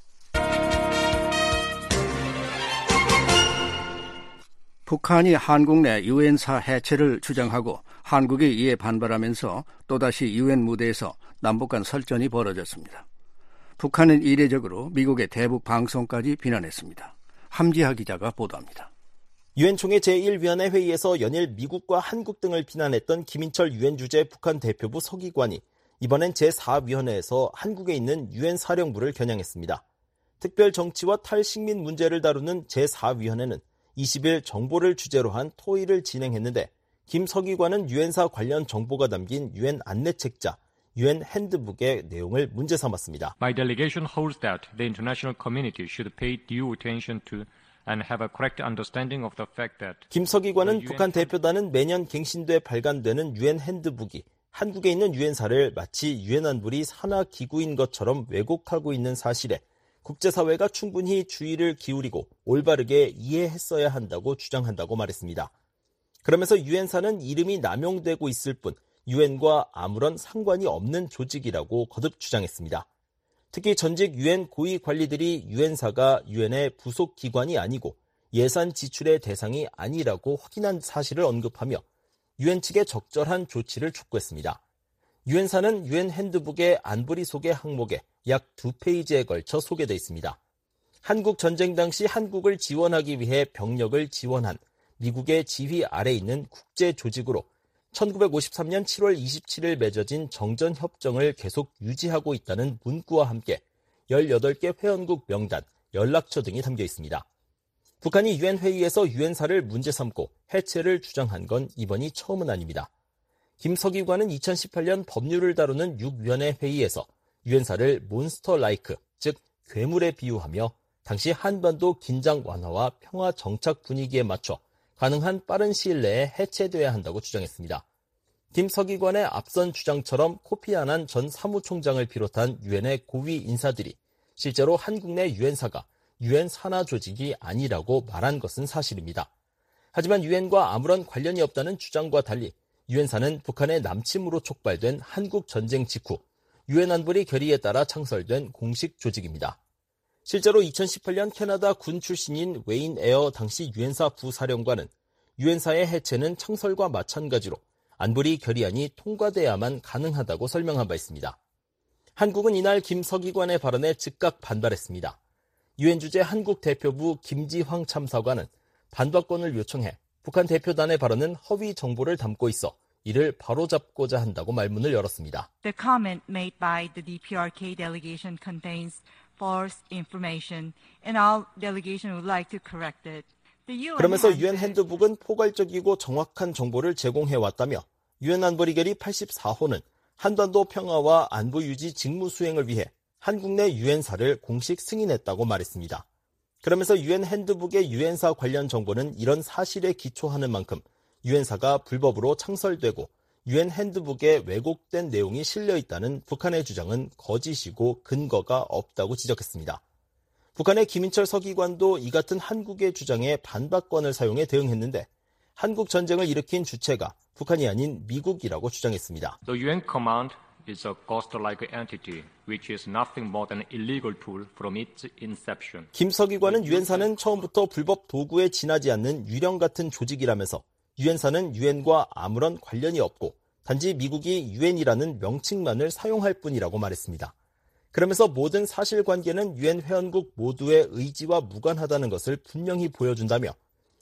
북한이 한국 내 유엔사 해체를 주장하고 한국이 이에 반발하면서 또다시 유엔 무대에서 남북 간 설전이 벌어졌습니다. 북한은 이례적으로 미국의 대북 방송까지 비난했습니다. 함지하 기자가 보도합니다. 유엔 총회 제일 위원회 회의에서 연일 미국과 한국 등을 비난했던 김인철 유엔 주재 북한 대표부 서기관이 이번엔 제사 위원회에서 한국에 있는 유엔 사령부를 겨냥했습니다. 특별 정치와 탈식민 문제를 다루는 제사 위원회는 이십 일 정보를 주제로 한 토의를 진행했는데 김 서기관은 유엔사 관련 정보가 담긴 유엔 안내책자, 유엔 핸드북의 내용을 문제 삼았습니다. My delegation holds that the international community should pay due attention to and have a correct understanding of the fact that 김 서기관은 북한 대표단은 매년 갱신돼 발간되는 유엔 핸드북이 한국에 있는 유엔사를 마치 유엔 안보리 산하 기구인 것처럼 왜곡하고 있는 사실에 국제사회가 충분히 주의를 기울이고 올바르게 이해했어야 한다고 주장한다고 말했습니다. 그러면서 유엔사는 이름이 남용되고 있을 뿐 유엔과 아무런 상관이 없는 조직이라고 거듭 주장했습니다. 특히 전직 유엔 고위 관리들이 유엔사가 유엔의 부속 기관이 아니고 예산 지출의 대상이 아니라고 확인한 사실을 언급하며 유엔 측의 적절한 조치를 촉구했습니다. 유엔사는 유엔 핸드북의 안보리 소개 항목에 약 두 페이지에 걸쳐 소개되어 있습니다. 한국 전쟁 당시 한국을 지원하기 위해 병력을 지원한 미국의 지휘 아래 있는 국제 조직으로 천구백오십삼 년 칠월 이십칠일 맺어진 정전협정을 계속 유지하고 있다는 문구와 함께 열여덟 개 회원국 명단, 연락처 등이 담겨 있습니다. 북한이 유엔 회의에서 유엔사를 문제 삼고 해체를 주장한 건 이번이 처음은 아닙니다. 김 서기관은 이천십팔 년 법률을 다루는 육 위원회 회의에서 유엔사를 몬스터 라이크, 즉 괴물에 비유하며 당시 한반도 긴장 완화와 평화 정착 분위기에 맞춰 가능한 빠른 시일 내에 해체돼야 한다고 주장했습니다. 김 서기관의 앞선 주장처럼 코피 아난 전 사무총장을 비롯한 유엔의 고위 인사들이 실제로 한국 내 유엔사가 유엔 산하 조직이 아니라고 말한 것은 사실입니다. 하지만 유엔과 아무런 관련이 없다는 주장과 달리 유엔사는 북한의 남침으로 촉발된 한국 전쟁 직후 유엔 안보리 결의에 따라 창설된 공식 조직입니다. 실제로 이천십팔 년 캐나다 군 출신인 웨인 에어 당시 유엔사 부사령관은 유엔사의 해체는 창설과 마찬가지로 안보리 결의안이 통과돼야만 가능하다고 설명한 바 있습니다. 한국은 이날 김 서기관의 발언에 즉각 반발했습니다. 유엔 주재 한국 대표부 김지황 참사관은 반박권을 요청해 북한 대표단의 발언은 허위 정보를 담고 있어 이를 바로잡고자 한다고 말문을 열었습니다. The comment made by the 디피아르케이 delegation contains false information, and our delegation would like to correct it. 그러면서 유엔 핸드북은 포괄적이고 정확한 정보를 제공해왔다며 유엔 안보리 결의 팔십사 호는 한반도 평화와 안보 유지 직무 수행을 위해 한국 내 유엔사를 공식 승인했다고 말했습니다. 그러면서 유엔 핸드북의 유엔사 관련 정보는 이런 사실에 기초하는 만큼 유엔사가 불법으로 창설되고 유엔 핸드북에 왜곡된 내용이 실려 있다는 북한의 주장은 거짓이고 근거가 없다고 지적했습니다. 북한의 김인철 서기관도 이 같은 한국의 주장에 반박권을 사용해 대응했는데 한국 전쟁을 일으킨 주체가 북한이 아닌 미국이라고 주장했습니다. The 유엔 command is a ghost-like entity, which is nothing more than an illegal tool from its inception. 김 서기관은 유엔사는 처음부터 불법 도구에 지나지 않는 유령 같은 조직이라면서 유엔사는 유엔과 아무런 관련이 없고 단지 미국이 유엔이라는 명칭만을 사용할 뿐이라고 말했습니다. 그러면서 모든 사실관계는 유엔 회원국 모두의 의지와 무관하다는 것을 분명히 보여준다며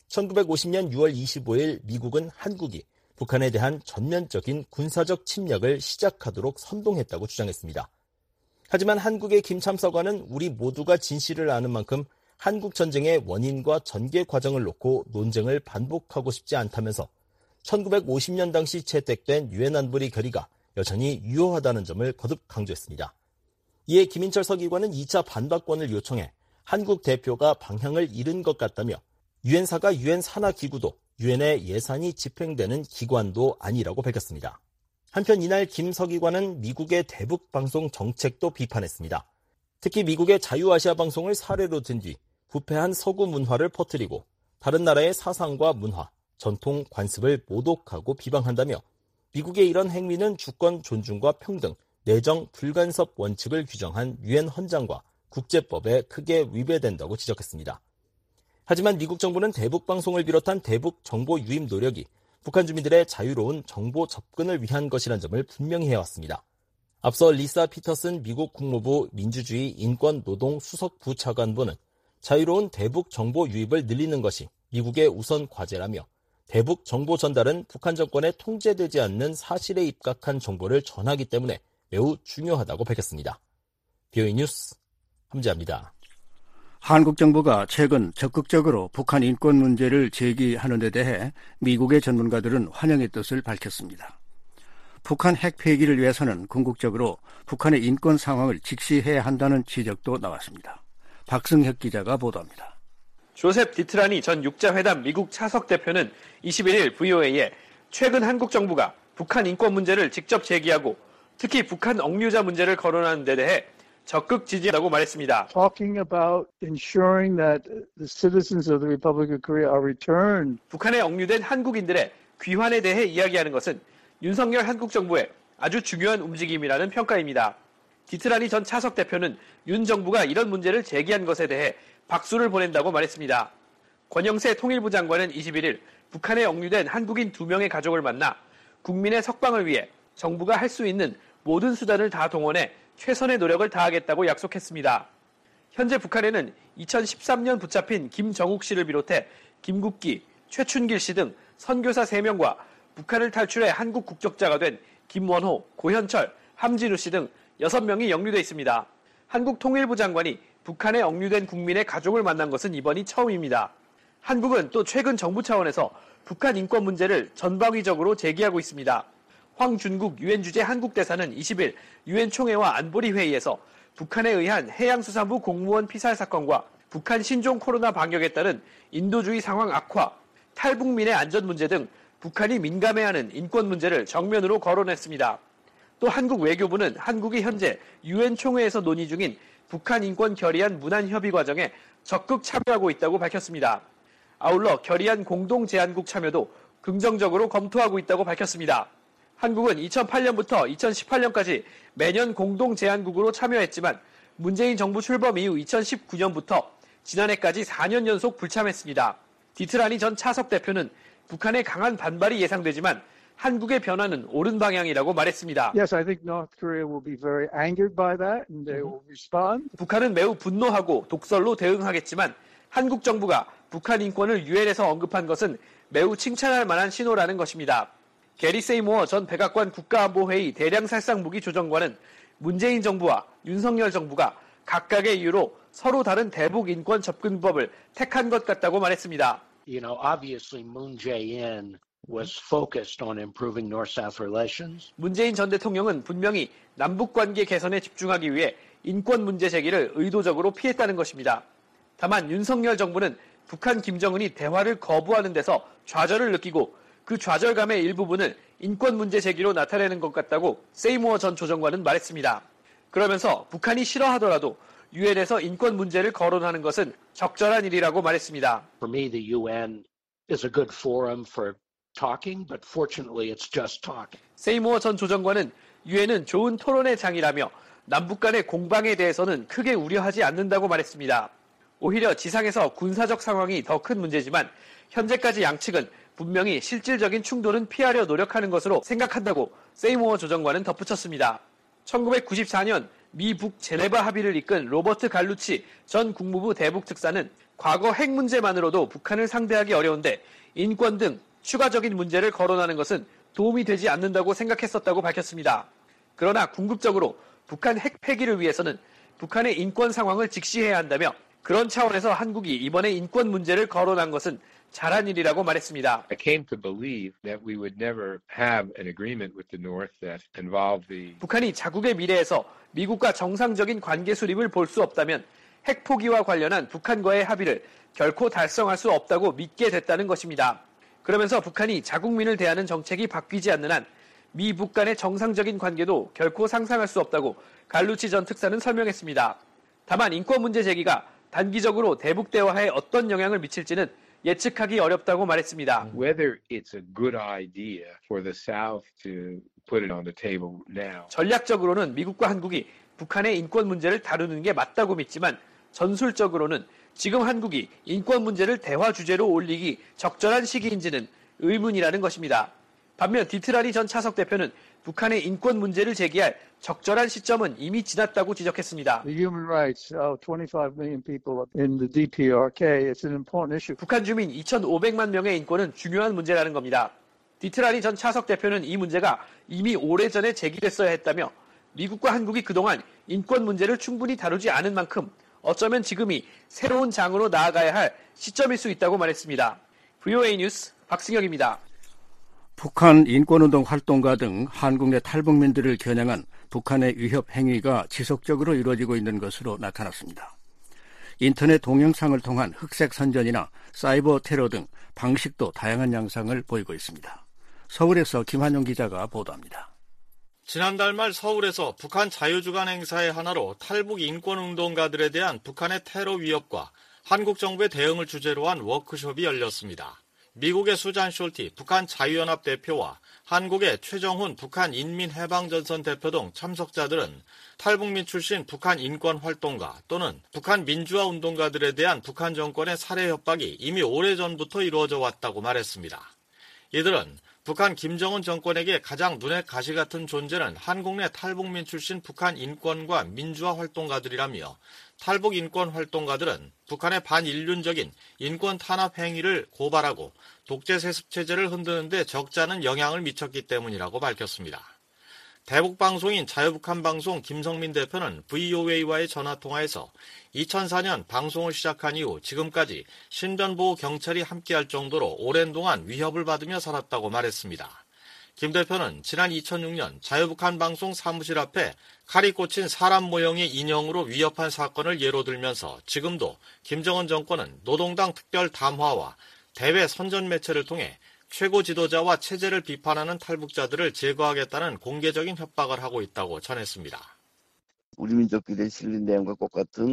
천구백오십 년 유월 이십오일 미국은 한국이 북한에 대한 전면적인 군사적 침략을 시작하도록 선동했다고 주장했습니다. 하지만 한국의 김 참사관은 우리 모두가 진실을 아는 만큼 한국 전쟁의 원인과 전개 과정을 놓고 논쟁을 반복하고 싶지 않다면서 천구백오십 년 당시 채택된 유엔 안보리 결의가 여전히 유효하다는 점을 거듭 강조했습니다. 이에 김인철 서기관은 이 차 반박권을 요청해 한국 대표가 방향을 잃은 것 같다며 유엔사가 유엔 산하 기구도 유엔의 예산이 집행되는 기관도 아니라고 밝혔습니다. 한편 이날 김 서기관은 미국의 대북 방송 정책도 비판했습니다. 특히 미국의 자유아시아 방송을 사례로 든 뒤 부패한 서구 문화를 퍼뜨리고 다른 나라의 사상과 문화, 전통, 관습을 모독하고 비방한다며 미국의 이런 행위는 주권 존중과 평등, 내정 불간섭 원칙을 규정한 유엔 헌장과 국제법에 크게 위배된다고 지적했습니다. 하지만 미국 정부는 대북 방송을 비롯한 대북 정보 유입 노력이 북한 주민들의 자유로운 정보 접근을 위한 것이란 점을 분명히 해왔습니다. 앞서 리사 피터슨 미국 국무부 민주주의 인권 노동 수석 부차관보는 자유로운 대북 정보 유입을 늘리는 것이 미국의 우선 과제라며 대북 정보 전달은 북한 정권에 통제되지 않는 사실에 입각한 정보를 전하기 때문에 매우 중요하다고 밝혔습니다. 비오이 뉴스 함재합니다. 한국 정부가 최근 적극적으로 북한 인권 문제를 제기하는 데 대해 미국의 전문가들은 환영의 뜻을 밝혔습니다. 북한 핵 폐기를 위해서는 궁극적으로 북한의 인권 상황을 직시해야 한다는 지적도 나왔습니다. 박승혁 기자가 보도합니다. 조셉 디트라니 전 육자회담 미국 차석 대표는 이십일일 브이오에이에 최근 한국 정부가 북한 인권 문제를 직접 제기하고 특히 북한 억류자 문제를 거론하는 데 대해 적극 지지한다고 말했습니다. Talking about ensuring that the citizens of the Republic of Korea are returned. 북한에 억류된 한국인들의 귀환에 대해 이야기하는 것은 윤석열 한국 정부의 아주 중요한 움직임이라는 평가입니다. 디트라니 전 차석 대표는 윤 정부가 이런 문제를 제기한 것에 대해 박수를 보낸다고 말했습니다. 권영세 통일부 장관은 이십일일 북한에 억류된 한국인 두 명의 가족을 만나 국민의 석방을 위해 정부가 할 수 있는 모든 수단을 다 동원해 최선의 노력을 다하겠다고 약속했습니다. 현재 북한에는 이천십삼년 붙잡힌 김정욱 씨를 비롯해 김국기, 최춘길 씨 등 선교사 세 명과 북한을 탈출해 한국 국적자가 된 김원호, 고현철, 함진우 씨 등 여섯 명이 영류돼 있습니다. 한국 통일부 장관이 북한에 억류된 국민의 가족을 만난 것은 이번이 처음입니다. 한국은 또 최근 정부 차원에서 북한 인권 문제를 전방위적으로 제기하고 있습니다. 황준국 유엔 주재 한국 대사는 이십일 유엔 총회와 안보리 회의에서 북한에 의한 해양수산부 공무원 피살 사건과 북한 신종 코로나 방역에 따른 인도주의 상황 악화, 탈북민의 안전 문제 등 북한이 민감해하는 인권 문제를 정면으로 거론했습니다. 또 한국 외교부는 한국이 현재 유엔 총회에서 논의 중인 북한 인권 결의안 문안 협의 과정에 적극 참여하고 있다고 밝혔습니다. 아울러 결의안 공동 제안국 참여도 긍정적으로 검토하고 있다고 밝혔습니다. 한국은 이천팔년부터 이천십팔년까지 매년 공동 제안국으로 참여했지만 문재인 정부 출범 이후 이천십구년부터 지난해까지 사년 연속 불참했습니다. 디트라니 전 차석 대표는 북한의 강한 반발이 예상되지만 한국의 변화는 옳은 방향이라고 말했습니다. Yes, I think North Korea will be very angered by that and they will respond. 북한은 매우 분노하고 독설로 대응하겠지만 한국 정부가 북한 인권을 유엔에서 언급한 것은 매우 칭찬할 만한 신호라는 것입니다. 게리 세이모어 전 백악관 국가안보회의 대량살상무기 조정관은 문재인 정부와 윤석열 정부가 각각의 이유로 서로 다른 대북 인권 접근법을 택한 것 같다고 말했습니다. You know, obviously Moon Jae-in was focused on improving North-South relations. 문재인 전 대통령은 분명히 남북 관계 개선에 집중하기 위해 인권 문제 제기를 의도적으로 피했다는 것입니다. 다만 윤석열 정부는 북한 김정은이 대화를 거부하는 데서 좌절을 느끼고 그 좌절감의 일부분을 인권 문제 제기로 나타내는 것 같다고 세이모어 전 조정관은 말했습니다. 그러면서 북한이 싫어하더라도 유엔에서 인권 문제를 거론하는 것은 적절한 일이라고 말했습니다. For me, the 유엔 is a good forum for talking, but fortunately it's just talking. 세이모어 전 조정관은 유엔은 좋은 토론의 장이라며 남북 간의 공방에 대해서는 크게 우려하지 않는다고 말했습니다. 오히려 지상에서 군사적 상황이 더 큰 문제지만 현재까지 양측은 분명히 실질적인 충돌은 피하려 노력하는 것으로 생각한다고 세이모어 조정관은 덧붙였습니다. 천구백구십사년 미북 제네바 합의를 이끈 로버트 갈루치 전 국무부 대북특사는 과거 핵 문제만으로도 북한을 상대하기 어려운데 인권 등 추가적인 문제를 거론하는 것은 도움이 되지 않는다고 생각했었다고 밝혔습니다. 그러나 궁극적으로 북한 핵 폐기를 위해서는 북한의 인권 상황을 직시해야 한다며 그런 차원에서 한국이 이번에 인권 문제를 거론한 것은 잘한 일이라고 말했습니다. I came to believe that we would never have an agreement with the North that involved the 북한이 자국의 미래에서 미국과 정상적인 관계 수립을 볼 수 없다면 핵 포기와 관련한 북한과의 합의를 결코 달성할 수 없다고 믿게 됐다는 것입니다. 그러면서 북한이 자국민을 대하는 정책이 바뀌지 않는 한 미북 간의 정상적인 관계도 결코 상상할 수 없다고 갈루치 전 특사는 설명했습니다. 다만 인권 문제 제기가 단기적으로 대북 대화에 어떤 영향을 미칠지는 예측하기 어렵다고 말했습니다. Whether it's a good idea for the South to put it on the table now. 전략적으로는 미국과 한국이 북한의 인권 문제를 다루는 게 맞다고 믿지만 전술적으로는 지금 한국이 인권 문제를 대화 주제로 올리기 적절한 시기인지는 의문이라는 것입니다. 반면 디트라니 전 차석 대표는 북한의 인권 문제를 제기할 적절한 시점은 이미 지났다고 지적했습니다. The human rights of twenty-five million people in the 디피아르케이 is an important issue. 북한 주민 이천오백만 명의 인권은 중요한 문제라는 겁니다. 디트라니 전 차석 대표는 이 문제가 이미 오래전에 제기됐어야 했다며 미국과 한국이 그동안 인권 문제를 충분히 다루지 않은 만큼 어쩌면 지금이 새로운 장으로 나아가야 할 시점일 수 있다고 말했습니다. 브이오에이 뉴스 박승혁입니다. 북한 인권운동 활동가 등 한국 내 탈북민들을 겨냥한 북한의 위협 행위가 지속적으로 이루어지고 있는 것으로 나타났습니다. 인터넷 동영상을 통한 흑색 선전이나 사이버 테러 등 방식도 다양한 양상을 보이고 있습니다. 서울에서 김한용 기자가 보도합니다. 지난달 말 서울에서 북한 자유주간 행사의 하나로 탈북 인권운동가들에 대한 북한의 테러 위협과 한국 정부의 대응을 주제로 한 워크숍이 열렸습니다. 미국의 수잔 숄티 북한 자유연합 대표와 한국의 최정훈 북한 인민해방전선 대표 등 참석자들은 탈북민 출신 북한 인권활동가 또는 북한 민주화 운동가들에 대한 북한 정권의 살해 협박이 이미 오래전부터 이루어져 왔다고 말했습니다. 이들은 북한 김정은 정권에게 가장 눈에 가시 같은 존재는 한국 내 탈북민 출신 북한 인권과 민주화 활동가들이라며 탈북 인권 활동가들은 북한의 반인륜적인 인권 탄압 행위를 고발하고 독재 세습 체제를 흔드는 데 적지 않은 영향을 미쳤기 때문이라고 밝혔습니다. 대북 방송인 자유북한 방송 김성민 대표는 브이오에이와의 전화통화에서 이천사 년 방송을 시작한 이후 지금까지 신변보호 경찰이 함께할 정도로 오랜 동안 위협을 받으며 살았다고 말했습니다. 김 대표는 지난 이천육 년 자유북한 방송 사무실 앞에 칼이 꽂힌 사람 모형의 인형으로 위협한 사건을 예로 들면서 지금도 김정은 정권은 노동당 특별 담화와 대외 선전 매체를 통해 최고 지도자와 체제를 비판하는 탈북자들을 제거하겠다는 공개적인 협박을 하고 있다고 전했습니다. 우리 민족끼리 실린 내용과 똑같은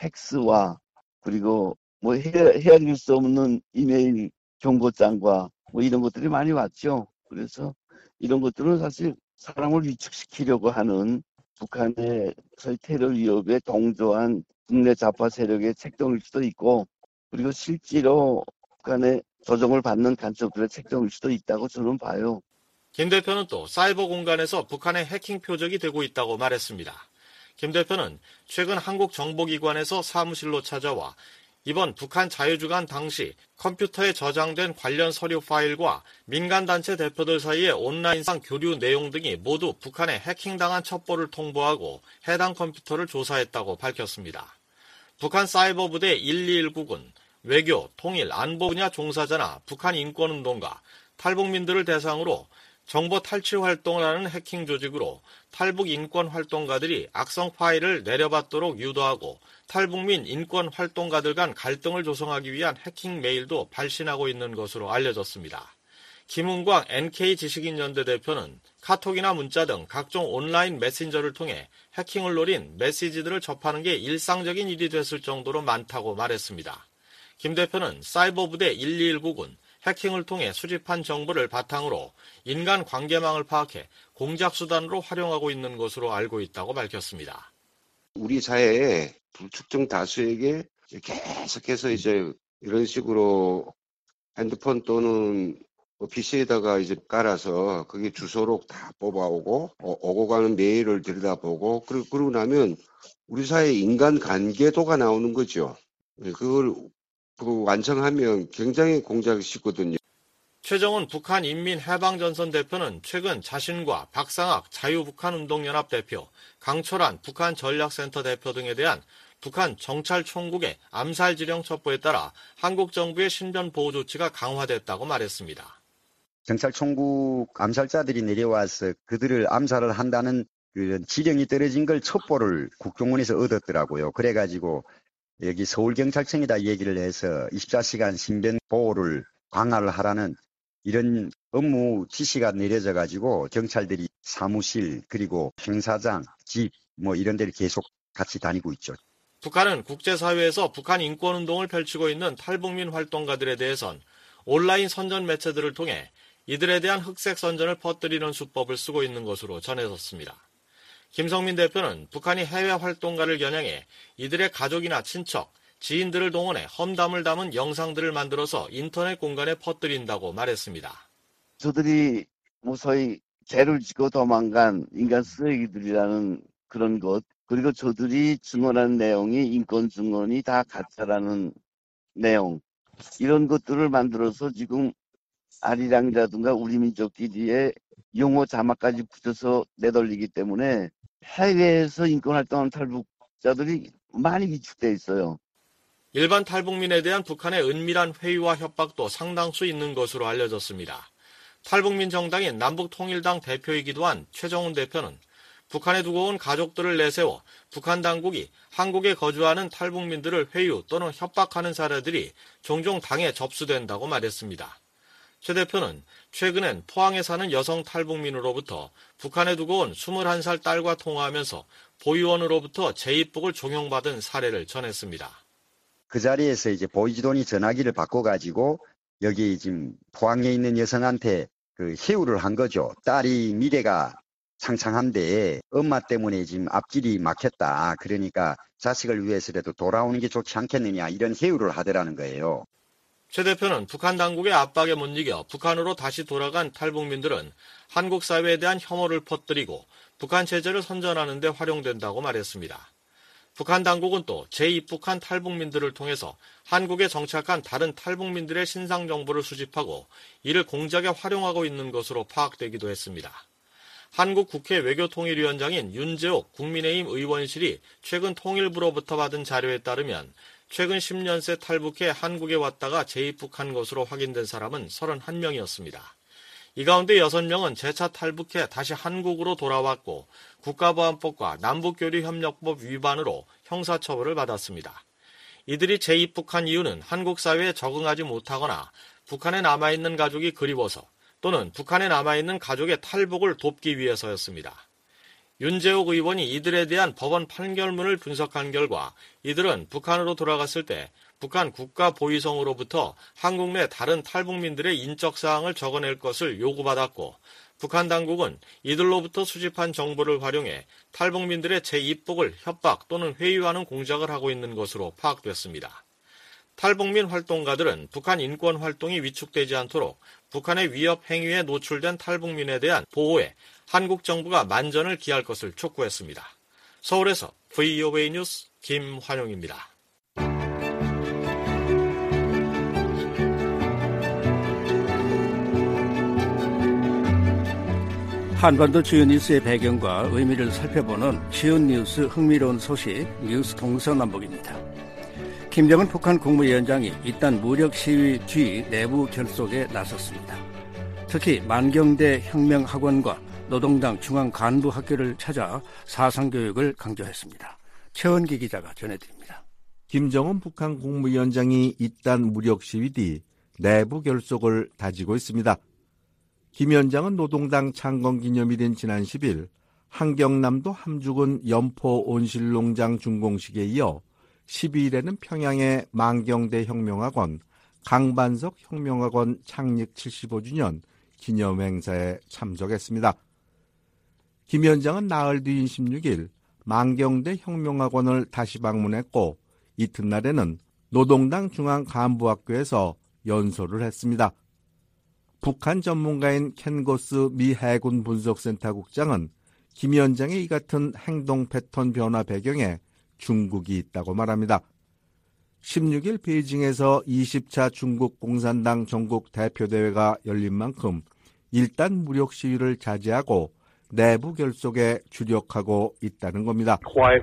팩스와 그리고 뭐 헤아릴 수 없는 이메일 경고장과 뭐 이런 것들이 많이 왔죠. 그래서 이런 것들은 사실 사람을 위축시키려고 하는 북한의 테러 위협에 동조한 국내 좌파 세력의 책동일 수도 있고, 그리고 실제로 북한의 조정을 받는 간첩들의 책동일 수도 있다고 저는 봐요. 김 대표는 또 사이버 공간에서 북한의 해킹 표적이 되고 있다고 말했습니다. 김 대표는 최근 한국 정보기관에서 사무실로 찾아와 이번 북한 자유주간 당시 컴퓨터에 저장된 관련 서류 파일과 민간단체 대표들 사이의 온라인상 교류 내용 등이 모두 북한에 해킹당한 첩보를 통보하고 해당 컴퓨터를 조사했다고 밝혔습니다. 북한 사이버 부대 일이일구군 외교, 통일, 안보 분야 종사자나 북한 인권운동가, 탈북민들을 대상으로 정보 탈취 활동을 하는 해킹 조직으로 탈북 인권 활동가들이 악성 파일을 내려받도록 유도하고 탈북민 인권 활동가들 간 갈등을 조성하기 위한 해킹 메일도 발신하고 있는 것으로 알려졌습니다. 김은광 엔케이 지식인연대 대표는 카톡이나 문자 등 각종 온라인 메신저를 통해 해킹을 노린 메시지들을 접하는 게 일상적인 일이 됐을 정도로 많다고 말했습니다. 김 대표는 사이버 부대 일이일구군 해킹을 통해 수집한 정보를 바탕으로 인간 관계망을 파악해 공작 수단으로 활용하고 있는 것으로 알고 있다고 밝혔습니다. 우리 사회에 불특정 다수에게 계속해서 이제 이런 식으로 핸드폰 또는 피시에다가 이제 깔아서 그게 주소록 다 뽑아오고 어, 오고 가는 메일을 들여다보고 그리고, 그러고 나면 우리 사회 인간 관계도가 나오는 거죠. 그걸 그 완성하면 굉장히 공작이 쉽거든요. 최정훈 북한 인민해방전선 대표는 최근 자신과 박상학 자유북한운동연합 대표, 강철환 북한 전략센터 대표 등에 대한 북한 정찰총국의 암살 지령 첩보에 따라 한국 정부의 신변 보호 조치가 강화됐다고 말했습니다. 정찰총국 암살자들이 내려와서 그들을 암살을 한다는 그런 지령이 떨어진 걸 첩보를 국정원에서 얻었더라고요. 그래가지고 여기 서울경찰청에다 얘기를 해서 이십사 시간 신변 보호를 강화를 하라는 이런 업무 지시가 내려져 가지고 경찰들이 사무실 그리고 행사장, 집 뭐 이런 데를 계속 같이 다니고 있죠. 북한은 국제사회에서 북한 인권운동을 펼치고 있는 탈북민 활동가들에 대해선 온라인 선전 매체들을 통해 이들에 대한 흑색 선전을 퍼뜨리는 수법을 쓰고 있는 것으로 전해졌습니다. 김성민 대표는 북한이 해외 활동가를 겨냥해 이들의 가족이나 친척, 지인들을 동원해 험담을 담은 영상들을 만들어서 인터넷 공간에 퍼뜨린다고 말했습니다. 저들이 뭐 소위 죄를 짓고 도망간 인간 쓰레기들이라는 그런 것, 그리고 저들이 증언한 내용이 인권 증언이 다 가짜라는 내용, 이런 것들을 만들어서 지금 아리랑이라든가 우리 민족끼리의 용어 자막까지 붙여서 내돌리기 때문에 해외에서 인권활동하는 탈북자들이 많이 위축돼 있어요. 일반 탈북민에 대한 북한의 은밀한 회유와 협박도 상당수 있는 것으로 알려졌습니다. 탈북민 정당인 남북통일당 대표이기도 한 최정훈 대표는 북한에 두고 온 가족들을 내세워 북한 당국이 한국에 거주하는 탈북민들을 회유 또는 협박하는 사례들이 종종 당에 접수된다고 말했습니다. 최 대표는 최근엔 포항에 사는 여성 탈북민으로부터 북한에 두고 온 스물한 살 딸과 통화하면서 보위원으로부터 재입국을 종용받은 사례를 전했습니다. 그 자리에서 이제 보이지돈이 전화기를 바꿔가지고 여기 지금 포항에 있는 여성한테 그 해유를 한 거죠. 딸이 미래가 창창한데 엄마 때문에 지금 앞길이 막혔다. 그러니까 자식을 위해서라도 돌아오는 게 좋지 않겠느냐 이런 해유를 하더라는 거예요. 최 대표는 북한 당국의 압박에 못 이겨 북한으로 다시 돌아간 탈북민들은 한국 사회에 대한 혐오를 퍼뜨리고 북한 체제를 선전하는 데 활용된다고 말했습니다. 북한 당국은 또 재입국한 탈북민들을 통해서 한국에 정착한 다른 탈북민들의 신상 정보를 수집하고 이를 공작에 활용하고 있는 것으로 파악되기도 했습니다. 한국 국회 외교통일위원장인 윤재옥 국민의힘 의원실이 최근 통일부로부터 받은 자료에 따르면 최근 십 년 새 탈북해 한국에 왔다가 재입국한 것으로 확인된 사람은 서른한 명이었습니다. 이 가운데 여섯 명은 재차 탈북해 다시 한국으로 돌아왔고 국가보안법과 남북교류협력법 위반으로 형사처벌을 받았습니다. 이들이 재입국한 이유는 한국 사회에 적응하지 못하거나 북한에 남아있는 가족이 그리워서 또는 북한에 남아있는 가족의 탈북을 돕기 위해서였습니다. 윤재옥 의원이 이들에 대한 법원 판결문을 분석한 결과 이들은 북한으로 돌아갔을 때 북한 국가보위성으로부터 한국 내 다른 탈북민들의 인적사항을 적어낼 것을 요구받았고 북한 당국은 이들로부터 수집한 정보를 활용해 탈북민들의 재입국을 협박 또는 회유하는 공작을 하고 있는 것으로 파악됐습니다. 탈북민 활동가들은 북한 인권 활동이 위축되지 않도록 북한의 위협 행위에 노출된 탈북민에 대한 보호에 한국 정부가 만전을 기할 것을 촉구했습니다. 서울에서 브이오에이 뉴스 김환용입니다. 한반도 주요 뉴스의 배경과 의미를 살펴보는 주요 뉴스 흥미로운 소식 뉴스 동서남북입니다. 김정은 북한 국무위원장이 이딴 무력 시위 뒤 내부 결속에 나섰습니다. 특히 만경대 혁명학원과 노동당 중앙간부학교를 찾아 사상교육을 강조했습니다. 최원기 기자가 전해드립니다. 김정은 북한 국무위원장이 이딴 무력 시위 뒤 내부 결속을 다지고 있습니다. 김 위원장은 노동당 창건기념일인 지난 십 일 한경남도 함주군 연포 온실농장 준공식에 이어 십이 일에는 평양의 만경대 혁명학원, 강반석 혁명학원 창립 칠십오 주년 기념행사에 참석했습니다. 김 위원장은 나흘 뒤인 십육 일 만경대 혁명학원을 다시 방문했고 이튿날에는 노동당 중앙간부학교에서 연설을 했습니다. 북한 전문가인 켄고스 미 해군 분석센터 국장은 김 위원장의 이 같은 행동 패턴 변화 배경에 중국이 있다고 말합니다. 십육 일 베이징에서 이십 차 중국 공산당 전국 대표대회가 열린 만큼 일단 무력 시위를 자제하고 내부 결속에 주력하고 있다는 겁니다.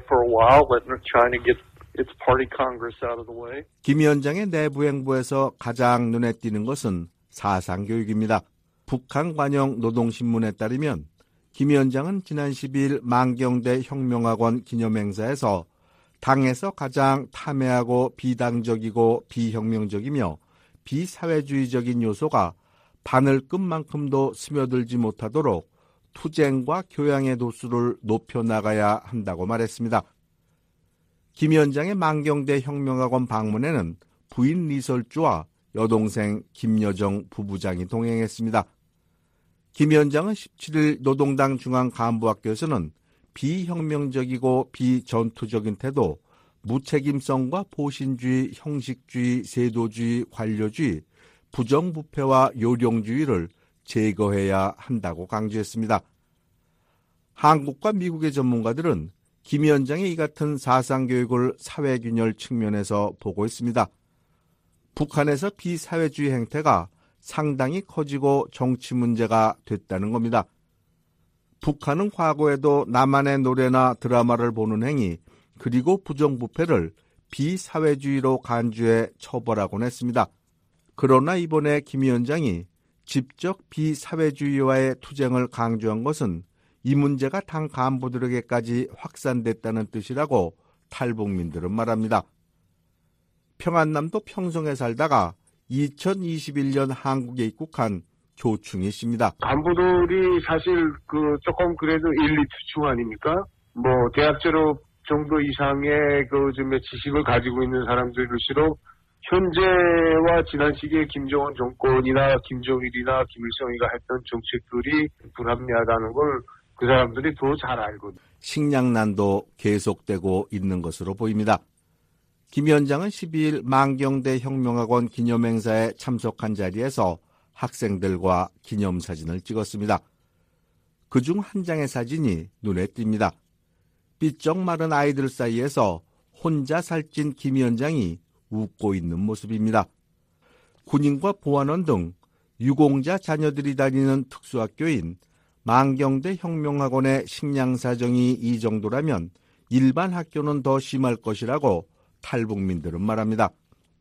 김 위원장의 내부 행보에서 가장 눈에 띄는 것은 사상교육입니다. 북한 관영 노동신문에 따르면 김 위원장은 지난 십 일 만경대 혁명학원 기념행사에서 당에서 가장 탐해하고 비당적이고 비혁명적이며 비사회주의적인 요소가 바늘끝만큼도 스며들지 못하도록 투쟁과 교양의 도수를 높여나가야 한다고 말했습니다. 김 위원장의 만경대 혁명학원 방문에는 부인 리설주와 여동생 김여정 부부장이 동행했습니다. 김 위원장은 십칠 일 노동당 중앙간부학교에서는 비혁명적이고 비전투적인 태도, 무책임성과 보신주의, 형식주의, 세도주의, 관료주의, 부정부패와 요령주의를 제거해야 한다고 강조했습니다. 한국과 미국의 전문가들은 김 위원장의 이 같은 사상교육을 사회균열 측면에서 보고 있습니다. 북한에서 비사회주의 행태가 상당히 커지고 정치 문제가 됐다는 겁니다. 북한은 과거에도 남한의 노래나 드라마를 보는 행위, 그리고 부정부패를 비사회주의로 간주해 처벌하곤 했습니다. 그러나 이번에 김 위원장이 직접 비사회주의와의 투쟁을 강조한 것은 이 문제가 당 간부들에게까지 확산됐다는 뜻이라고 탈북민들은 말합니다. 평안남도 평성에 살다가 이천이십일 년 한국에 입국한 조충희 씨입니다. 간부들이 사실 그 조금 그래도 엘리트층 아닙니까? 뭐 대학 졸업 정도 이상의 그 좀 지식을 가지고 있는 사람들일수록 현재와 지난 시기에 김정은 정권이나 김정일이나 김일성이가 했던 정책들이 불합리하다는 걸 그 사람들이 더 잘 알거든요. 식량난도 계속되고 있는 것으로 보입니다. 김 위원장은 십이 일 만경대 혁명학원 기념행사에 참석한 자리에서 학생들과 기념사진을 찍었습니다. 그중 한 장의 사진이 눈에 띕니다. 삐쩍 마른 아이들 사이에서 혼자 살찐 김 위원장이 웃고 있는 모습입니다. 군인과 보안원 등 유공자 자녀들이 다니는 특수학교인 만경대 혁명학원의 식량 사정이 이 정도라면 일반 학교는 더 심할 것이라고 탈북민들은 말합니다.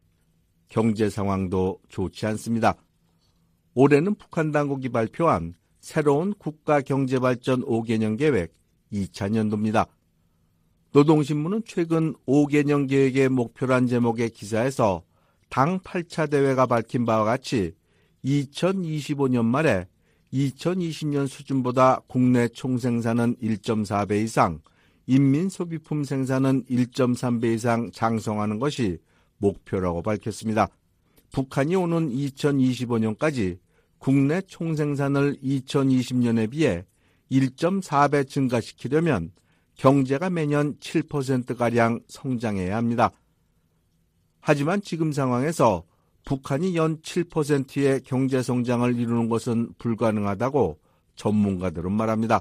경제 상황도 좋지 않습니다. 올해는 북한 당국이 발표한 새로운 국가경제발전 오 개년 계획 이 차 년도입니다. 노동신문은 최근 오 개년 계획의 목표란 제목의 기사에서 당 팔 차 대회가 밝힌 바와 같이 이천이십오 년 말에 이천이십 년 수준보다 국내 총생산은 일 점 사 배 이상, 인민소비품 생산은 일 점 삼 배 이상 장성하는 것이 목표라고 밝혔습니다. 북한이 오는 이천이십오 년까지 국내 총생산을 이천이십 년에 비해 일 점 사 배 증가시키려면 경제가 매년 칠 퍼센트가량 성장해야 합니다. 하지만 지금 상황에서 북한이 연 칠 퍼센트의 경제 성장을 이루는 것은 불가능하다고 전문가들은 말합니다.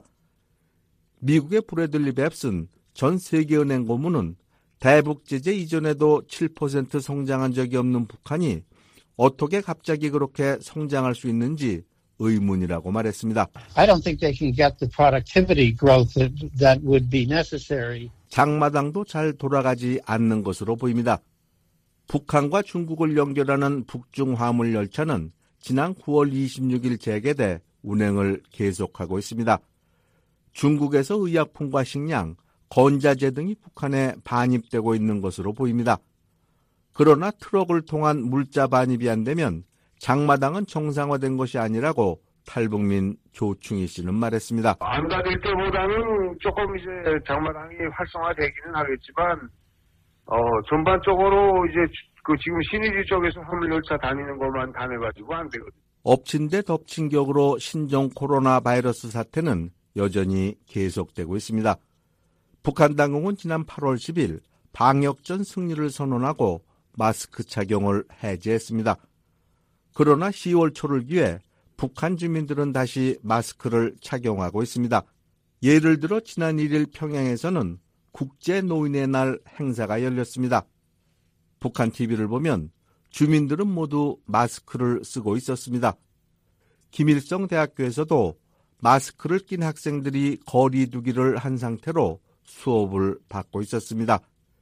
미국의 브래들리 뱁슨 전 세계은행 고문은 대북 제재 이전에도 칠 퍼센트 성장한 적이 없는 북한이 어떻게 갑자기 그렇게 성장할 수 있는지 의문이라고 말했습니다. I don't think they can get the productivity growth that, that would be necessary. 장마당도 잘 돌아가지 않는 것으로 보입니다. 북한과 중국을 연결하는 북중 화물 열차는 지난 구월 이십육일 재개돼 운행을 계속하고 있습니다. 중국에서 의약품과 식량, 건자재 등이 북한에 반입되고 있는 것으로 보입니다. 그러나 트럭을 통한 물자 반입이 안 되면 장마당은 정상화된 것이 아니라고 탈북민 조충희 씨는 말했습니다. 안 닫을 때보다는 조금 이제 장마당이 활성화되기는 하겠지만 어, 전반적으로 이제 그 지금 신의주 쪽에서 화물열차 다니는 것만 다녀가지고 안 되거든요. 엎친 데 덮친 격으로 신종 코로나 바이러스 사태는 여전히 계속되고 있습니다. 북한 당국은 지난 팔월 십일 방역전 승리를 선언하고 마스크 착용을 해제했습니다. 그러나 시월 초를 기해 북한 주민들은 다시 마스크를 착용하고 있습니다. 예를 들어 지난 일 일 평양에서는 국제노인의 날 행사가 열렸습니다. 북한 티비를 보면 주민들은 모두 마스크를 쓰고 있었습니다. 김일성 대학교에서도 마스크를 낀 학생들이 거리 두기를 한 상태로 수업을 받고 있었습니다.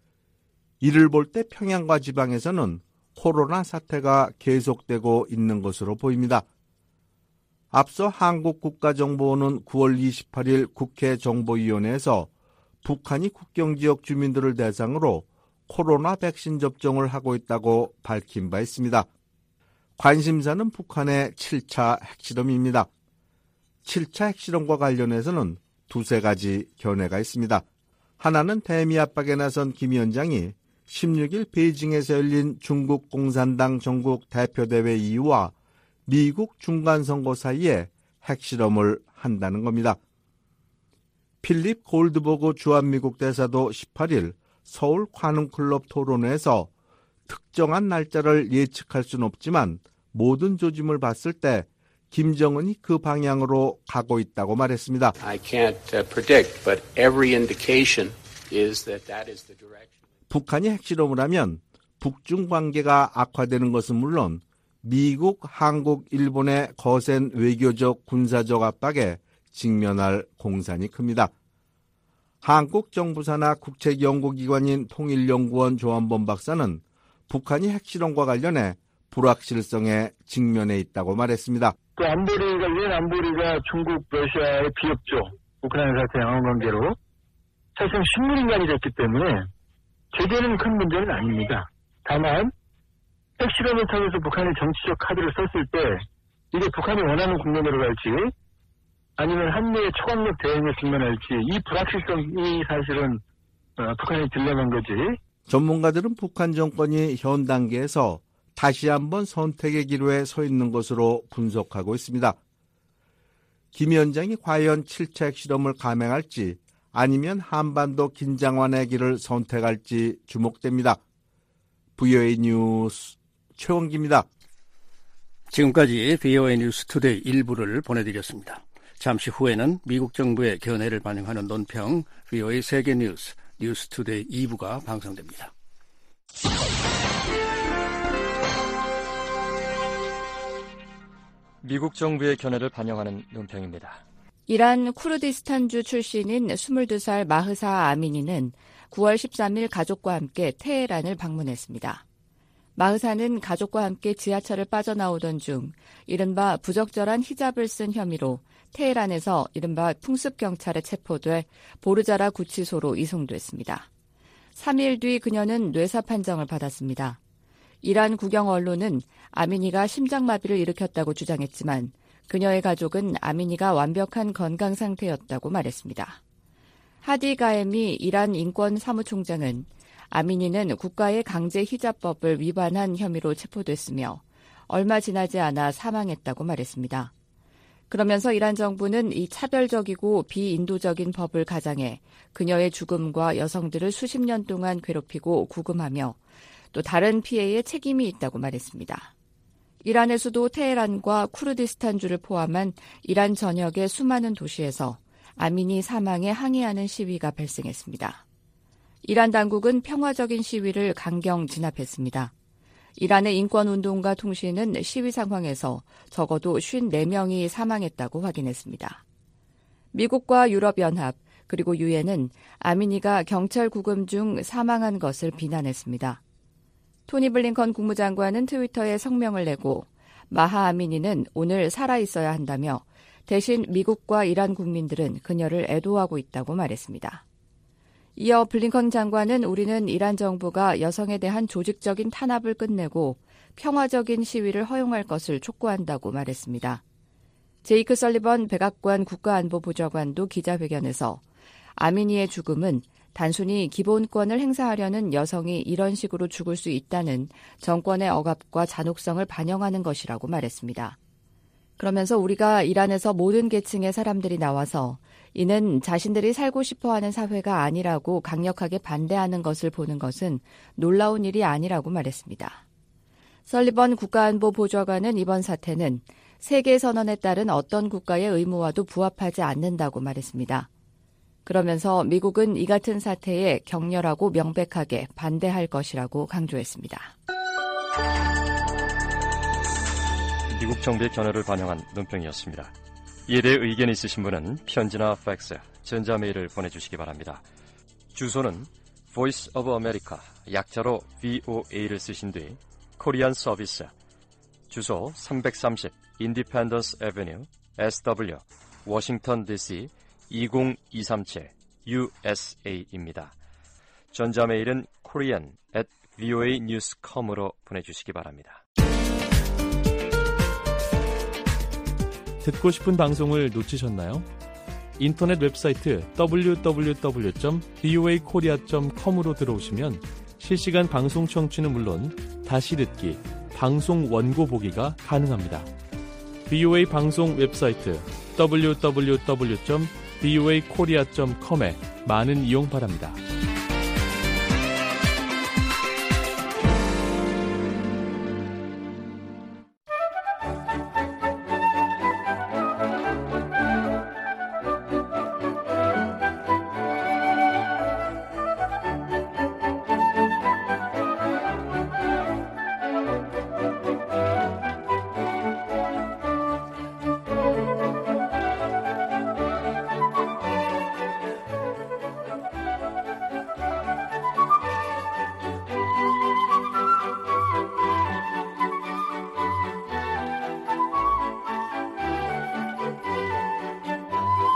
이를 볼 때 평양과 지방에서는 코로나 사태가 계속되고 있는 것으로 보입니다. 앞서 한국국가정보원은 구월 이십팔일 국회 정보위원회에서 북한이 국경지역 주민들을 대상으로 코로나 백신 접종을 하고 있다고 밝힌 바 있습니다. 관심사는 북한의 칠 차 핵실험입니다. 칠 차 핵실험과 관련해서는 두세 가지 견해가 있습니다. 하나는 대미 압박에 나선 김 위원장이 십육일 베이징에서 열린 중국 공산당 전국 대표대회 이후와 미국 중간선거 사이에 핵실험을 한다는 겁니다. 필립 골드버그 주한미국 대사도 십팔일 서울 관음클럽 토론회에서 특정한 날짜를 예측할 수는 없지만 모든 조짐을 봤을 때 김정은이 그 방향으로 가고 있다고 말했습니다. I can't predict, but every indication is that that is the direction. 북한이 핵실험을 하면 북중 관계가 악화되는 것은 물론 미국, 한국, 일본의 거센 외교적, 군사적 압박에 직면할 공산이 큽니다. 한국 정부 산하 국책연구기관인 통일연구원 조한범 박사는 북한이 핵실험과 관련해 불확실성에 직면해 있다고 말했습니다. 또 안보리가, 유엔 안보리가 중국, 러시아의 비협조, 우크라이나 사태 양안 관계로 사실상 식물인간이 됐기 때문에 제대는 큰 문제는 아닙니다. 다만 핵실험을 통해서 북한이 정치적 카드를 썼을 때 이게 북한이 원하는 국면으로 갈지 아니면 한미의 초강력 대응에 직면할지 이 불확실성이 사실은 어, 북한이 딜레마인 거지. 전문가들은 북한 정권이 현 단계에서 다시 한번 선택의 기로에 서 있는 것으로 분석하고 있습니다. 김 위원장이 과연 칠 차 핵실험을 감행할지 아니면 한반도 긴장 완화의 길을 선택할지 주목됩니다. 브이오에이 뉴스 최원기입니다. 지금까지 브이오에이 뉴스 투데이 일부를 보내드렸습니다. 잠시 후에는 미국 정부의 견해를 반영하는 논평 브이오에이 세계뉴스 뉴스 투데이 이 부가 방송됩니다. 미국 정부의 견해를 반영하는 논평입니다. 이란 쿠르디스탄주 출신인 스물두 살 마흐사 아미니는 구월 십삼일 가족과 함께 테헤란을 방문했습니다. 마흐사는 가족과 함께 지하철을 빠져나오던 중 이른바 부적절한 히잡을 쓴 혐의로 테헤란에서 이른바 풍습경찰에 체포돼 보르자라 구치소로 이송됐습니다. 삼 일 뒤 그녀는 뇌사 판정을 받았습니다. 이란 국영 언론은 아미니가 심장마비를 일으켰다고 주장했지만 그녀의 가족은 아미니가 완벽한 건강 상태였다고 말했습니다. 하디 가엠이 이란 인권 사무총장은 아미니는 국가의 강제 히잡법을 위반한 혐의로 체포됐으며 얼마 지나지 않아 사망했다고 말했습니다. 그러면서 이란 정부는 이 차별적이고 비인도적인 법을 가장해 그녀의 죽음과 여성들을 수십 년 동안 괴롭히고 구금하며 또 다른 피해에 책임이 있다고 말했습니다. 이란의 수도 테헤란과 쿠르디스탄주를 포함한 이란 전역의 수많은 도시에서 아미니 사망에 항의하는 시위가 발생했습니다. 이란 당국은 평화적인 시위를 강경 진압했습니다. 이란의 인권운동가 통신은 시위 상황에서 적어도 오십사 명이 사망했다고 확인했습니다. 미국과 유럽연합 그리고 유엔은 아미니가 경찰 구금 중 사망한 것을 비난했습니다. 토니 블링컨 국무장관은 트위터에 성명을 내고 마하 아미니는 오늘 살아있어야 한다며 대신 미국과 이란 국민들은 그녀를 애도하고 있다고 말했습니다. 이어 블링컨 장관은 우리는 이란 정부가 여성에 대한 조직적인 탄압을 끝내고 평화적인 시위를 허용할 것을 촉구한다고 말했습니다. 제이크 설리번 백악관 국가안보보좌관도 기자회견에서 아미니의 죽음은 단순히 기본권을 행사하려는 여성이 이런 식으로 죽을 수 있다는 정권의 억압과 잔혹성을 반영하는 것이라고 말했습니다. 그러면서 우리가 이란에서 모든 계층의 사람들이 나와서 이는 자신들이 살고 싶어하는 사회가 아니라고 강력하게 반대하는 것을 보는 것은 놀라운 일이 아니라고 말했습니다. 설리번 국가안보보좌관은 이번 사태는 세계선언에 따른 어떤 국가의 의무와도 부합하지 않는다고 말했습니다. 그러면서 미국은 이 같은 사태에 격렬하고 명백하게 반대할 것이라고 강조했습니다. 미국 정부의 견해를 반영한 논평이었습니다. 이에 대해 의견이 있으신 분은 편지나 팩스, 전자메일을 보내주시기 바랍니다. 주소는 Voice of America, 약자로 브이오에이를 쓰신 뒤 코리안 서비스, 주소 삼백삼십 Independence Avenue, 에스더블유, 워싱턴 디씨 이공이삼칠 유에스에이입니다. 전자메일은 korean at 브이오에이 뉴스 닷컴으로 보내주시기 바랍니다. 듣고 싶은 방송을 놓치셨나요? 인터넷 웹사이트 더블유 더블유 더블유 점 브이오에이 코리아 점 컴으로 들어오시면 실시간 방송 청취는 물론 다시 듣기, 방송 원고 보기가 가능합니다. 브이오에이 방송 웹사이트 더블유 더블유 더블유 점 브이오에이 코리아 점 컴에 많은 이용 바랍니다.